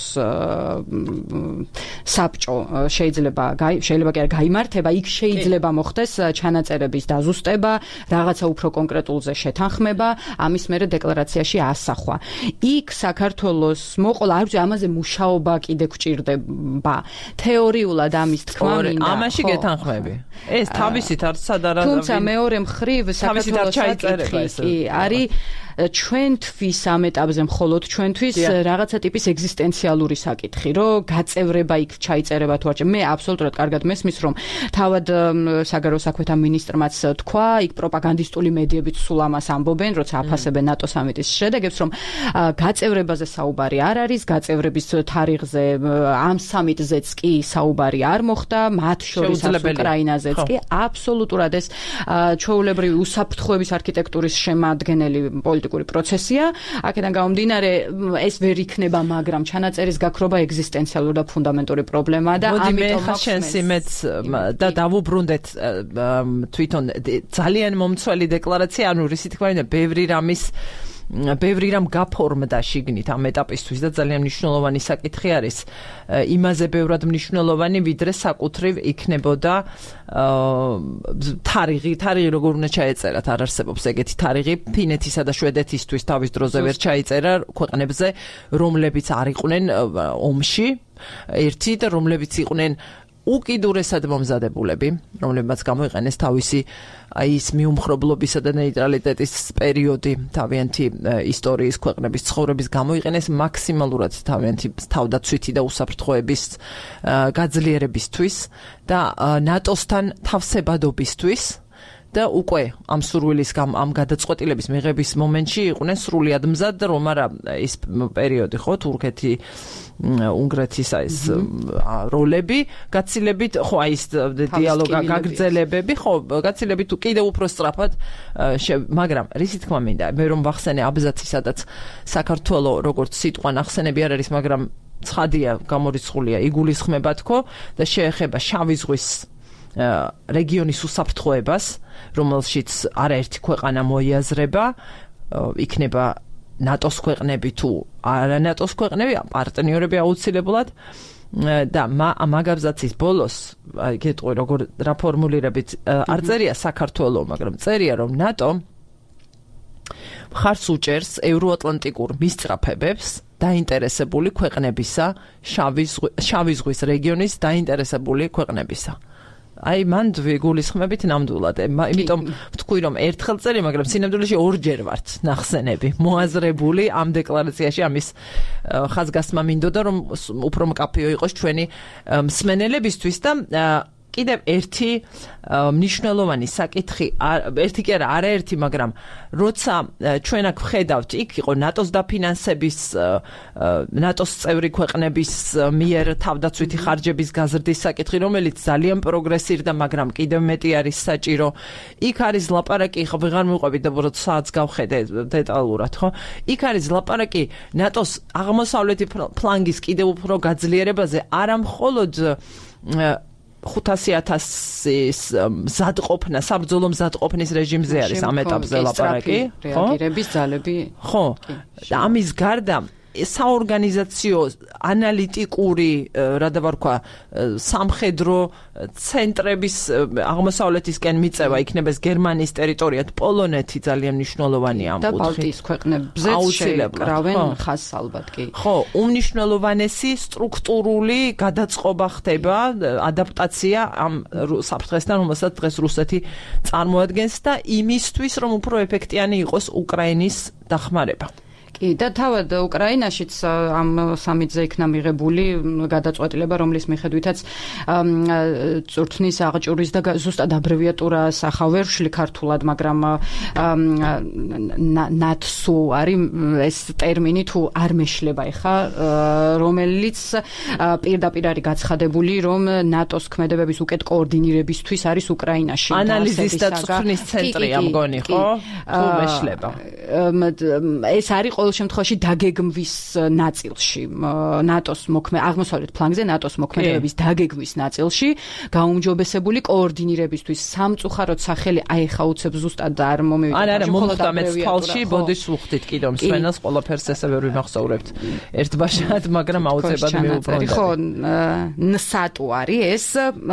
საბჭო შეიძლება შეიძლება კი არ გაიმართება, იქ შეიძლება მოხდეს ჩანაწერების დაზუსტება, რაღაცა უფრო კონკრეტულზე შეთანხმება, ამის მერე დეკლარაციაში ასახვა. იქ საქართველოს მოყოლა, არ ვიცი, ამაზე მუშაობა კიდე გვჭირდება. თეორიულად ამის თქმა მინდა. ამაში გეთანხმები. ეს თავისით არ სადარა. თუმცა მეორე მხრივ საქართველოს საკითხი არის ჩვენთვის ამ ეტაპზე მხოლოდ ჩვენთვის რაღაცა ტიპის ეგზისტენციალური საკითხი, რომ გაწევრება იქ ჩაიწერება თუ არ. მე აბსოლუტურად კარგად მესმის, რომ თავად საგარეო საქმეთა მინისტრმაც თქვა, იქ პროპაგანდისტული მედიებიც სულ ამას ამბობენ, როცა აფასებენ ნატო სამიტის შედეგებს, რომ გაწევრებაზე საუბარი არ არის, გაწევრების თარიღზე ამ სამიტზეც კი საუბარი არ მოხდა, მათ შორის უკრაინაზეც კი აბსოლუტურად ეს ჩვეულებრივი უსაფრთხოების არქიტექტურის შემადგენელი პოლიტიკური პროცესია. აქედან გამომდინარე, ეს ვერ იქნება, მაგრამ ჩანაწერის გაქრობა ეგზისტენციალური და ფუნდამენტური პრობლემაა და ამიტომ ახლა შენს იმედს და დავუბრუნდეთ თვითონ ძალიან მომცველი დეკლარაცია, ანუ რისი თქმა უნდა, ბევრი რამის ბევრი რამ გაფორმდა შიგნით ამ ეტაპისთვის და ძალიან მნიშვნელოვანი საკითხი არის. იმაზე ბევრად მნიშვნელოვანი, ვიდრე საკუთრივ იქნებოდა თარიღი, თარიღი როგორ უნდა ჩაეწერათ, არ არსებობს ეგეთი თარიღი. ფინეთისა და შვედეთისთვის თავის დროზე ვერ ჩაიწერა ქვეყნებზე, რომლებიც არ იყვნენ ომში, ერთი და რომლებიც იყვნენ უკიდურესად მომზადებულები, რომლებმაც გამოიყენეს თავისი აი ის მიუმხრობლობისა და ნეიტრალიტეტის პერიოდი თავიანთი ისტორიის ქვეყნების ცხოვრების გამოიყენეს მაქსიმალურად თავიანთი თავდაცვითი და უსაფრთხოების გაძლიერებისთვის და ნატოსთან თავსებადობისთვის და უკვე ამ სურვილის ამ გადაწყვეტილების მიღების მომენტში იყვნენ სრულიად მზად, რომ არა ის პერიოდი ხო თურქეთი უნგრეთის ეს როლები გაცილებით ხო აი ეს დიალოგა გაგრძელებები ხო გაცილებით კიდევ უფრო სწრაფად მაგრამ რისი თქმა მინდა მე რომ ვახსენე აბზაცი სადაც საქართველოს როგორც სიტყვა ნახსენები არ არის მაგრამ ცხადია გამორიცხულია იგულისხმება თქო და შეეხება შავი ზღვის რეგიონის უსაფრთხოებას რომელშიც არაერთი ქვეყანა მოიაზრება იქნება ნატოს ქვეყნები თუ არა ნატოს ქვეყნები პარტნიორები აუცილებლად და მაგაბზაცის ბოლოს გეტყვი როგორ რა ფორმულირებით არ წერია საქართველოს მაგრამ წერია რომ ნატო მხარს უჭერს ევროატლანტიკურ მისწრაფებებს დაინტერესებული ქვეყნებისა შავი ზღვის რეგიონის დაინტერესებული ქვეყნებისა აი მან გვიგულისხმებით ნამდვილად იმიტომ ვთქვი რომ ერთხელ წელი მაგრამ სინამდვილეში ორჯერ ვართ ნახსენები მოაზრებული ამ დეკლარაციაში ამის ხაზგასმა მინდოდა რომ უფრო მკაფიო იყოს ჩვენი მსმენელებისთვის და კიდევ ერთი მნიშვნელოვანი საკითხი ერთი კი არა არაერთი მაგრამ როცა ჩვენ აქ ვხედავთ იქ იყო ნატოს დაფინანსების ნატოს წევრი ქვეყნების მიერ თავდაცვითი ხარჯების გაზრდის საკითხი რომელიც ძალიან პროგრესირდა მაგრამ კიდევ მეტი არის საჭირო იქ არის ლაპარაკი ხო ვეღარ მივყვებით და უბრალოდ საათს გავხედე დეტალურად ხო იქ არის ლაპარაკი ნატოს აღმოსავლეთი ფლანგის კიდევ უფრო გაძლიერებაზე არა მხოლოდ ხუთასი ათასის მზადყოფნა, საბრძოლო მზადყოფნის რეჟიმზე არის ამ ეტაპზე ლაპარაკი, ხო? რეაგირების ძალები. ხო. და ამის გარდა საორგანიზაციო ანალიტიკური რა და ვარქვა სამხედრო ცენტრების აღმოსავლეთისკენ მიწევა იქნება ეს გერმანიის ტერიტორია პოლონეთი ძალიან მნიშვნელოვანია ამ კუთხით და ბალტიის ქვეყნებზეც შეკრავენ ხაზს ალბათ კი ხო უმნიშვნელოვანესი სტრუქტურული გადაწყობა ხდება ადაპტაცია ამ საფრთხესთან რომელსაც დღეს რუსეთი წარმოადგენს და იმისთვის რომ უფრო ეფექტიანი იყოს უკრაინის დახმარება კი და თავად უკრაინაშიც ამ სამიტზე იქნა მიღებული გადაწყვეტილება რომლის მიხედვითაც წურთნის აღჭურის და ზუსტად აბრევიატურა სახავერშლი ქართულად მაგრამ ნატსუ არის ეს ტერმინი თუ არ მეშლება ეხა რომელიც პირდაპირ არის გაცხადებული რომ ნატოს ქმედებების უკეთ კოორდინირებისთვის არის უკრაინაში ანალიზის და წვრთნის ცენტრია მგონი ხო თუ მეშლება ეს არის ყოველ შემთხვევაში დაგეგმვის ნაწილში ნატოს მოქმე აღმოსავლეთ ფლანგზე ნატოს მოქმედებების დაგეგმვის ნაწილში გაუმჯობესებული კოორდინირებისთვის სამწუხაროდ სახელი აიხა უცებ ზუსტად არ მომივიდა არა არა მომხდა მეც თვალში ბოდის ვუხდით კიდევ მსვენელს ყველაფერს ესე ვერ ვიმახსოვრებთ ერთბაშად მაგრამ აუცილებლად მივუბრუნდები ხო ნსატუ არის ეს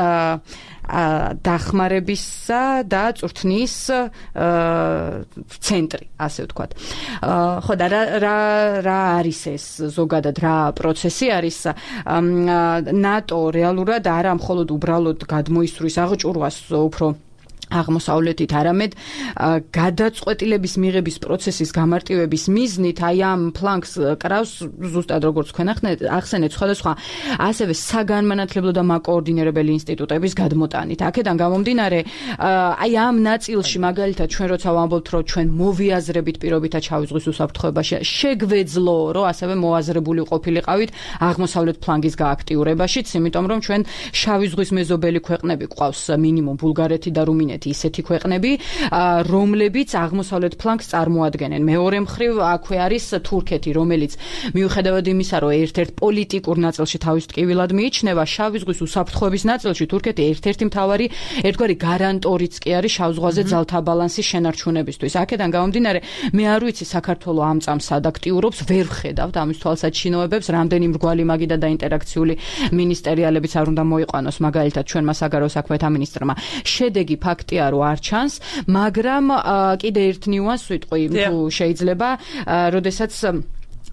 დახმარებისა და წვრთნის ცენტრი, ასე ვთქვათ. ხო და რა რა არის ეს ზოგადად რა პროცესი არის ნატო რეალურად არა მხოლოდ უბრალოდ გადმოისვრის აღჭურვას უფრო აღმოსავლეთით არამედ გადაწყვეტილების მიღების პროცესის გამარტივების მიზნით აი ამ ფლანგს კრავს ზუსტად როგორც თქვენ ახსენეთ სხვადასხვა ასევე საგანმანათლებლო და მაკოორდინირებელი ინსტიტუტების გადმოტანით აქედან გამომდინარე აი ამ ნაწილში მაგალითად ჩვენ როცა ვამბობთ რომ ჩვენ მოვიაზრებით პირობითად შავი ზღვის უსაფრთხოებაში შეგვეძლო რომ ასევე მოაზრებული ყოფილიყავით აღმოსავლეთ ფლანგის გააქტიურებაშიც იმიტომ რომ ჩვენ შავი ზღვის მეზობელი ქვეყნები გვყავს მინიმუმ ბულგარეთი და რუმინეთი ისეთი ქვეყნები, რომლებიც აღმოსავლეთ ფლანგს წარმოადგენენ. მეორე მხრივ აქვე არის თურქეთი, რომელიც მიუხედავად იმისა, რომ ერთ-ერთ პოლიტიკურ ნაწილში თავის ტკივილად მიიჩნევა, შავი ზღვის უსაფრთხოების ნაწილში თურქეთი ერთ-ერთი მთავარი ერთგვარი გარანტორიც კი არის შავ ზღვაზე ძალთა ბალანსის შენარჩუნებისთვის. აქედან გამომდინარე, მე არ ვიცი საქართველოს ამ წამს სად აქტიურობს, ვერ ვხედავთ ამის თვალსაჩინოებებს, რამდენი მრგვალი მაგიდა და ინტერაქციული მინისტერიალებიც არ უნდა მოიყვანოს, მაგალითად ჩვენმა საგარეო საქმეთა მინისტრმა. შედეგი ფაქტია რომ არ ჩანს, მაგრამ კიდე ერთ ნიუანს ვიტყვი, თუ შეიძლება, როდესაც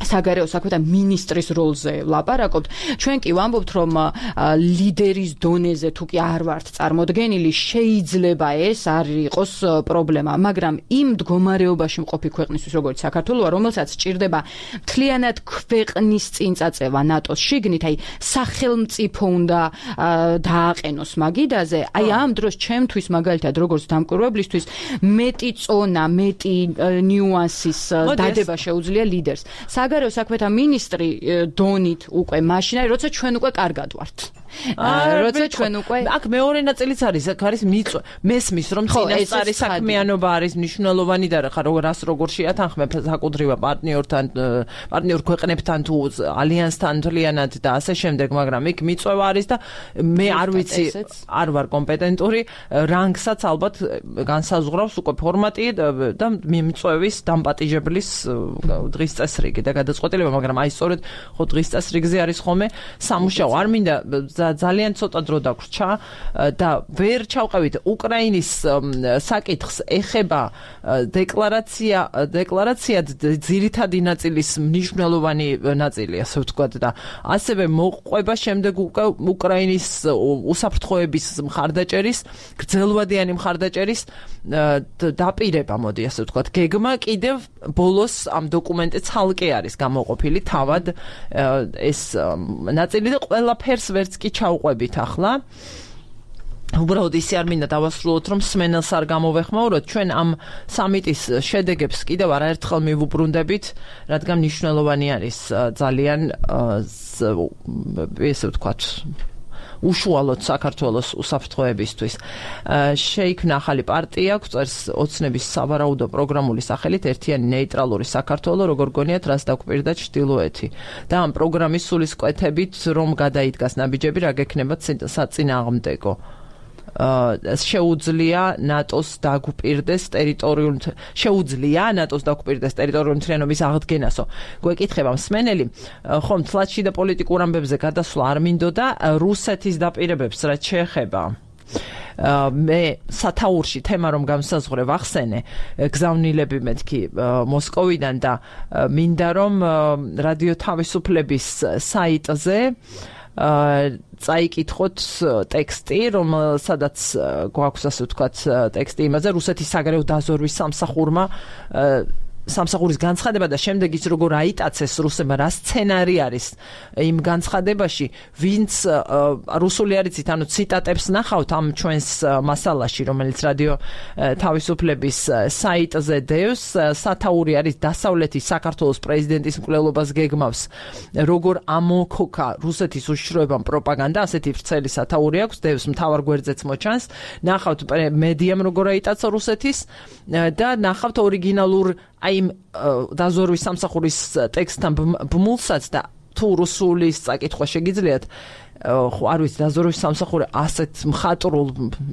საგარეო საქმეთა მინისტრის როლზე ვლაპარაკობთ. ჩვენ კი ვამბობთ, რომ ლიდერის დონეზე თუ კი არ ვართ წარმოდგენილი, შეიძლება ეს არ იყოს პრობლემა, მაგრამ იმ მდგომარეობაში მყოფი ქვეყნისთვის, როგორც საქართველოა, რომელსაც სჭირდება მთლიანად ქვეყნის წინ წაწევა ნატოს შიგნით, აი სახელმწიფო უნდა დააყენოს მაგიდაზე, აი ამ დროს ჩემთვის მაგალითად როგორც დამკვირვებლისთვის მეტი წონა, მეტი ნიუანსის დადება შეუძლია ლიდერს. საგარეო საქმეთა მინისტრი დონით უკვე მაშინ არის, როცა ჩვენ უკვე კარგად ვართ. როცა ჩვენ უკვე აქ მეორე ნაწილიც არის, აქ არის მიწვე. მესმის რომ წინასწარი საქმიანობა არის მნიშვნელოვანი და ხა რას როგორ შეათანხმებ საკუთრივ პარტნიორთან, პარტნიორ ქვეყნებთან თუ ალიანსთან თლიანად და ასე შემდეგ, მაგრამ იქ მიწვევა არის და მე არ ვიცი, არ ვარ კომპეტენტური, რანგსაც ალბათ განსაზღვრავს უკვე ფორმატი და მიწვევის დამპატიჟებლის დღის წესრიგი და გადაწყვეტილება, მაგრამ აი სწორედ ხო დღის წესრიგზე არის ხოლმე სამუშაო. არ მინდა ძალიან ცოტა დრო დაგვრჩა და ვერ ჩავყევით უკრაინის საკითხს ეხება დეკლარაცია დეკლარაცია ძირითადი ნაწილის მნიშვნელოვანი ნაწილი, ასე ვთქვათ და ასევე მოყვება შემდეგ უკრაინის უსაფრთხოების მხარდაჭერის, გრძელვადიანი მხარდაჭერის დაპირება, მოდი ასე ვთქვათ. გეგმა კიდევ ბოლოს ამ დოკუმენტზე ცალკე არის გამოყოფილი თავად ეს ნაწილი და ყველაფერს ვერც კი ჩავყვებით ახლა. უბრალოდ ისე არ მინდა დავასრულოთ, რომ სმენელს არ გამოვეხმაუროთ. ჩვენ ამ სამიტის შედეგებს კიდევ არაერთხელ მივუბრუნდებით, რადგან მნიშვნელოვანი არის ძალიან ესე ვთქვათ უშუალოდ საქართველოს უსაფრთხოებისთვის. შეიქმნა ახალი პარტია, გვწერს ოცნების სავარაუდო პროგრამული სახელით ერთიანი ნეიტრალური საქართველო, როგორ გონიათ, რას დაგვპირდა ჩრდილოეთი. და ამ პროგრამის სულისკვეთებით, რომ გადაიდგას ნაბიჯები, რა გექნება საწინააღმდეგო. შეუძლია ნატოს დაგვპირდეს ტერიტორიული შეუძლია ნატოს დაგვპირდეს ტერიტორიული მთლიანობის აღდგენასო. გვეკითხება მსმენელი, ხომ თლათში და პოლიტიკურ ამბებზე გადასვლა არ მინდოდა რუსეთის დაპირებებს რაც შეეხება. მე სათაურში თემა რომ გამსაზღვრე ვახსენე გზავნილები მეთქი მოსკოვიდან და მინდა რომ რადიო თავისუფლების საიტზე წაიკითხოთ ტექსტი, რომ სადაც გვაქვს ასე ვთქვათ ტექსტი იმაზე რუსეთის საგარეო დაზორვის სამსახურმა სამსახურის განცხადება და შემდეგ ის როგორ აიტაცეს რუსებმა რა სცენარი არის იმ განცხადებაში, ვინც რუსული არ იცით, ანუ ციტატებს ნახავთ ამ ჩვენს მასალაში, რომელიც რადიო თავისუფლების საიტზე დევს. სათაური არის დასავლეთის საქართველოს პრეზიდენტის მკვლელობას გეგმავს, როგორ ამოქოქა რუსეთის უშიშროებამ პროპაგანდა, ასეთი ვრცელი სათაური აქვს, დევს მთავარ გვერდზეც მოჩანს. ნახავთ მედიამ როგორ აიტაცა რუსეთის და ნახავთ ორიგინალურ აი იმ დაზორვის სამსახურის ტექსტთან ბმულსაც და თუ რუსულის წაკითხვა შეგიძლიათ, ხო არ ვიცი, დაზორვის სამსახური ასეთ მხატვრულ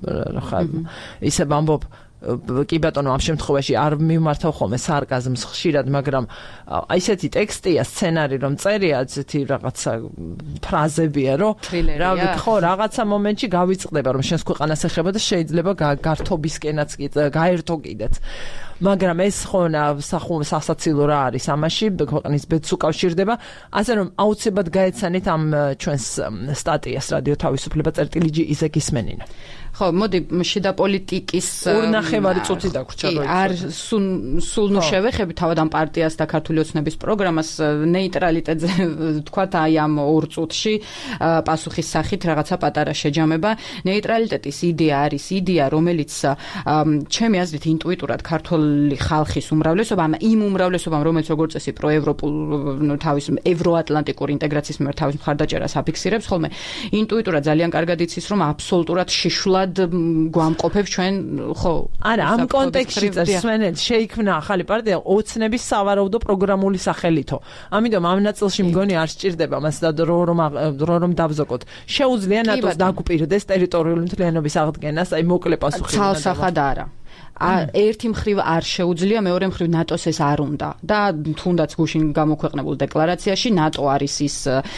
ისე ვამბობ, კი ბატონო, ამ შემთხვევაში არ მიმართავ ხოლმე სარკაზმს ხშირად, მაგრამ აი ესეთი ტექსტია, სცენარი რომ წერია, ესეთი რაღაცა ფრაზებია, რომ რა ხო, რაღაცა მომენტში გავიწყდება, რომ შენს ქვეყანას ეხება და შეიძლება გართობისკენაც კი გაერთო კიდეც. მაგრამ ეს ხო სასაცილო რა არის ამაში, ქვეყნის ბედს უკავშირდება, ასე რომ აუცილებლად გაეცანით ამ ჩვენს სტატიას რადიო თავისუფლება წერტილი ჯი ისე გისმენინა. ხო, მოდი შიდა პოლიტიკის ორნახევარი წუთი დაგვრჩა რო არ სულ ნუ შევეხები თავად ამ პარტიას და ქართული ოცნების პროგრამას ნეიტრალიტეტზე თქვათ აი ამ ორ წუთში პასუხის სახით რაღაცა პატარა შეჯამება. ნეიტრალიტეტის იდეა არის იდეა, რომელიც ჩემი აზრით ინტუიტურად ქართული ხალხის უმრავლესობამ, იმ უმრავლესობამ, რომელიც როგორც წესი პროევროპულ თავის ევროატლანტიკური ინტეგრაციის მიერ თავის მხარდაჭერას აფიქსირებს, ხოლმე ინტუიტურად ძალიან კარგად იცის, რომ აბსოლუტურად შიშულად გვამყოფებს ჩვენ ხო არა ამ კონტექსტში წესმენელი შეიქმნა ახალი პარტია ოცნების სავარაუდო პროგრამული სახელითო. ამიტომ ამ ნაწილში მგონი არ სჭირდება მას და დრო რომ დრო რომ დავზოგოთ. შეუძლია ნატოს დაგვპირდეს ტერიტორიული მთლიანობის აღდგენას, აი მოკლე პასუხი. ცალსახად არა. ერთი მხრივ არ შეუძლია, მეორე მხრივ ნატოს ეს არ უნდა. და თუნდაც გუშინ გამოქვეყნებულ დეკლარაციაში ნატო არის ის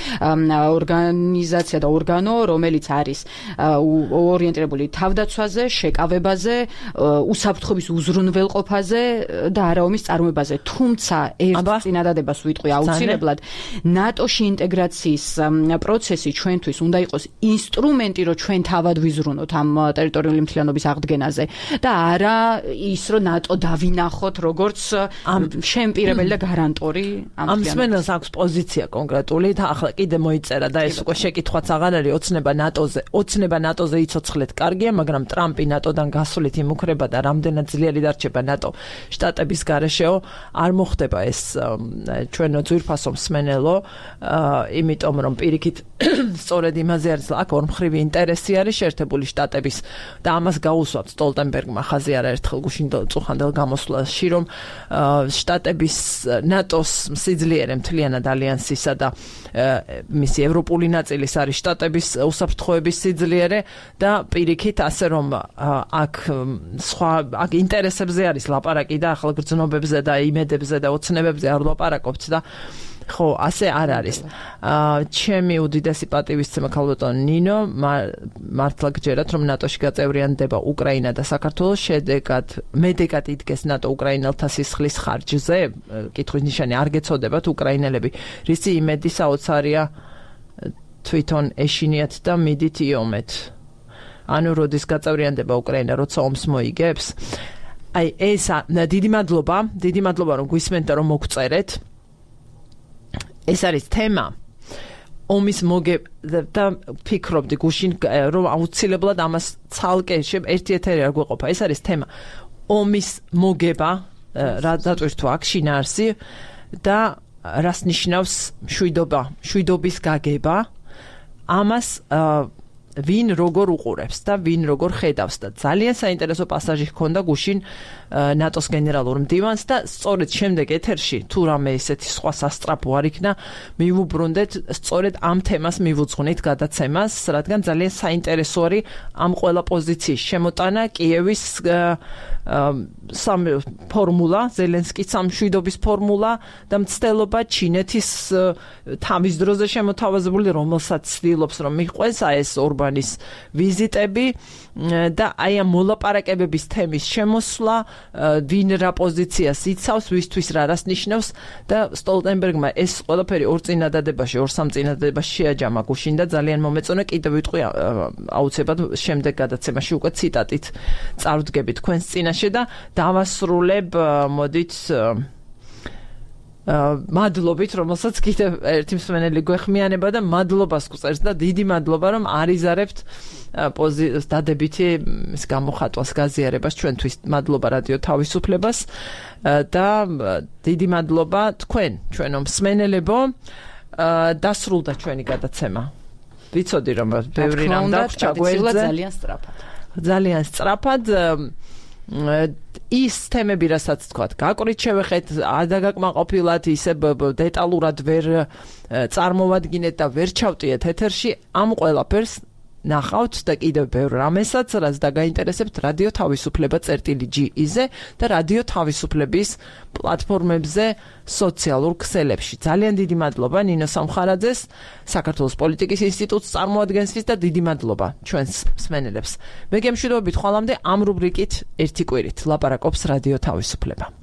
ორგანიზაცია და ორგანო, რომელიც არის ორიენტირებული თავდაცვაზე, შეკავებაზე, უსაფრთხოების უზრუნველყოფაზე და არაომის წარმოებაზე. თუმცა ერთ წინადადებას ვიტყვი აუცილებლად, ნატოში ინტეგრაციის პროცესი ჩვენთვის უნდა იყოს ინსტრუმენტი, რომ ჩვენ თავად ვიზრუნოთ ამ ტერიტორიული მთლიანობის აღდგენაზე და არა ის, რომ ნატო დავინახოთ როგორც შემპირებელი და გარანტორი ამ ამ მსმენელს აქვს პოზიცია კონკრეტული და ახლა კიდე მოიწერა და ეს უკვე შეკითხვაც აღარ არის ოცნება ნატოზე ოცნება ნატოზე იცოცხლეთ კარგია, მაგრამ ტრამპი ნატოდან გასულით იმუქრება და რამდენად ძლიერი დარჩება ნატო შტატების გარეშეო არ მოხდება ეს ჩვენო ძვირფასო მსმენელო, იმიტომ რომ პირიქით სწორედ იმაზე არის აქ ორმხრივი ინტერესი არის შეერთებული შტატების და ამას გაუსვამთ სტოლტენბერგმა ხაზი არაერთხელ გუშინ წუხანდელ გამოსვლაში, რომ შტატების ნატოს სიძლიერე მთლიანად ალიანსისა და მისი ევროპული ნაწილის არის შტატების უსაფრთხოების სიძლიერე და პირიქით ასე რომ აქ სხვა აქ ინტერესებზე არის ლაპარაკი და ახალ გრძნობებზე და იმედებზე და ოცნებებზე არ ლაპარაკობთ და ხო, ასე არ არის. ჩემი უდიდესი პატივისცემა ქალბატონ ნინო, მართლა გჯერათ, რომ ნატოში გაწევრიანდება უკრაინა და საქართველო, შედეგად მედეგად იდგეს ნატო უკრაინელთა სისხლის ხარჯზე. კითხვის ნიშანი არ გეცოდებათ უკრაინელები, რისი იმედი საოცარია თვითონ ეშინიათ და მიდით იომეთ. ანუ როდის გაწევრიანდება უკრაინა, როცა ომს მოიგებს? აი ეს დიდი მადლობა, დიდი მადლობა რომ გვისმენთ და რომ მოგწერეთ. ეს არის თემა ომის მოგე და ფიქრობდი გუშინ რომ აუცილებლად ამას ცალკე ერთი ეთერი არ გვეყოფა. ეს არის თემა ომის მოგება, რა დაწვირთვა აქ შინაარსი და რას ნიშნავს მშვიდობა, მშვიდობის გაგება. ამას ვინ როგორ უყურებს და ვინ როგორ ხედავს და ძალიან საინტერესო პასაჟი ჰქონდა გუშინ ნატოს გენერალურ მდივანს და სწორედ შემდეგ ეთერში თუ რამე ესეთი სხვა სასტრაფო არ იქნა მივუბრუნდეთ სწორედ ამ თემას მივუძღვნით გადაცემას, რადგან ძალიან საინტერესო არის ამ ყველა პოზიციის შემოტანა, კიევის სამ ფორმულა, ზელენსკის სამშვიდობის ფორმულა და მცდელობა ჩინეთის თავის დროზე შემოთავაზებული, რომელსაც ცდილობს რომ მიყვეს ეს ორბანის ვიზიტები და აი ამ მოლაპარაკებების თემის შემოსვლა, ვინ რა პოზიციას იცავს, ვისთვის რა რას ნიშნავს და სტოლტენბერგმა ეს ყველაფერი ორ წინადადებაში, ორ სამ წინადადებაში შეაჯამა გუშინ და ძალიან მომეწონა. კიდევ ვიტყვი აუცილებლად შემდეგ გადაცემაში უკვე ციტატით წარვდგები თქვენს წინაშე და დავასრულებ მოდით მადლობით, რომელსაც კიდევ ერთი მსმენელი გვეხმიანება და მადლობას გვწერს და დიდი მადლობა რომ არიზარებთ დადებითი ის გამოხატვას, გაზიარებას ჩვენთვის. მადლობა რადიო თავისუფლებას და დიდი მადლობა თქვენ, ჩვენო მსმენელებო. დასრულდა ჩვენი გადაცემა. ვიცოდი რომ ბევრი რამ დაგვჭა გვერდზე. ძალიან სწრაფად. ძალიან სწრაფად. ის თემები, რასაც თქვათ, გაყრით შევეხეთ, არ დაგაკმაყოფილათ, ისე დეტალურად ვერ წარმოვადგინეთ და ვერ ჩავტიეთ ეთერში, ამ ყველაფერს ნახავთ და კიდევ ბევრ რამესაც, რაც დაგაინტერესებთ რადიო თავისუფლება წერტილი ჯი-ზე და რადიო თავისუფლების პლატფორმებზე, სოციალურ ქსელებში. ძალიან დიდი მადლობა ნინო სამხარაძეს, საქართველოს პოლიტიკის ინსტიტუტს წარმოადგენსთვის და დიდი მადლობა ჩვენს მსმენელებს. მე გემშვიდობებით ხვალამდე ამ რუბრიკით ერთი კვირით ლაპარაკობს რადიო თავისუფლება.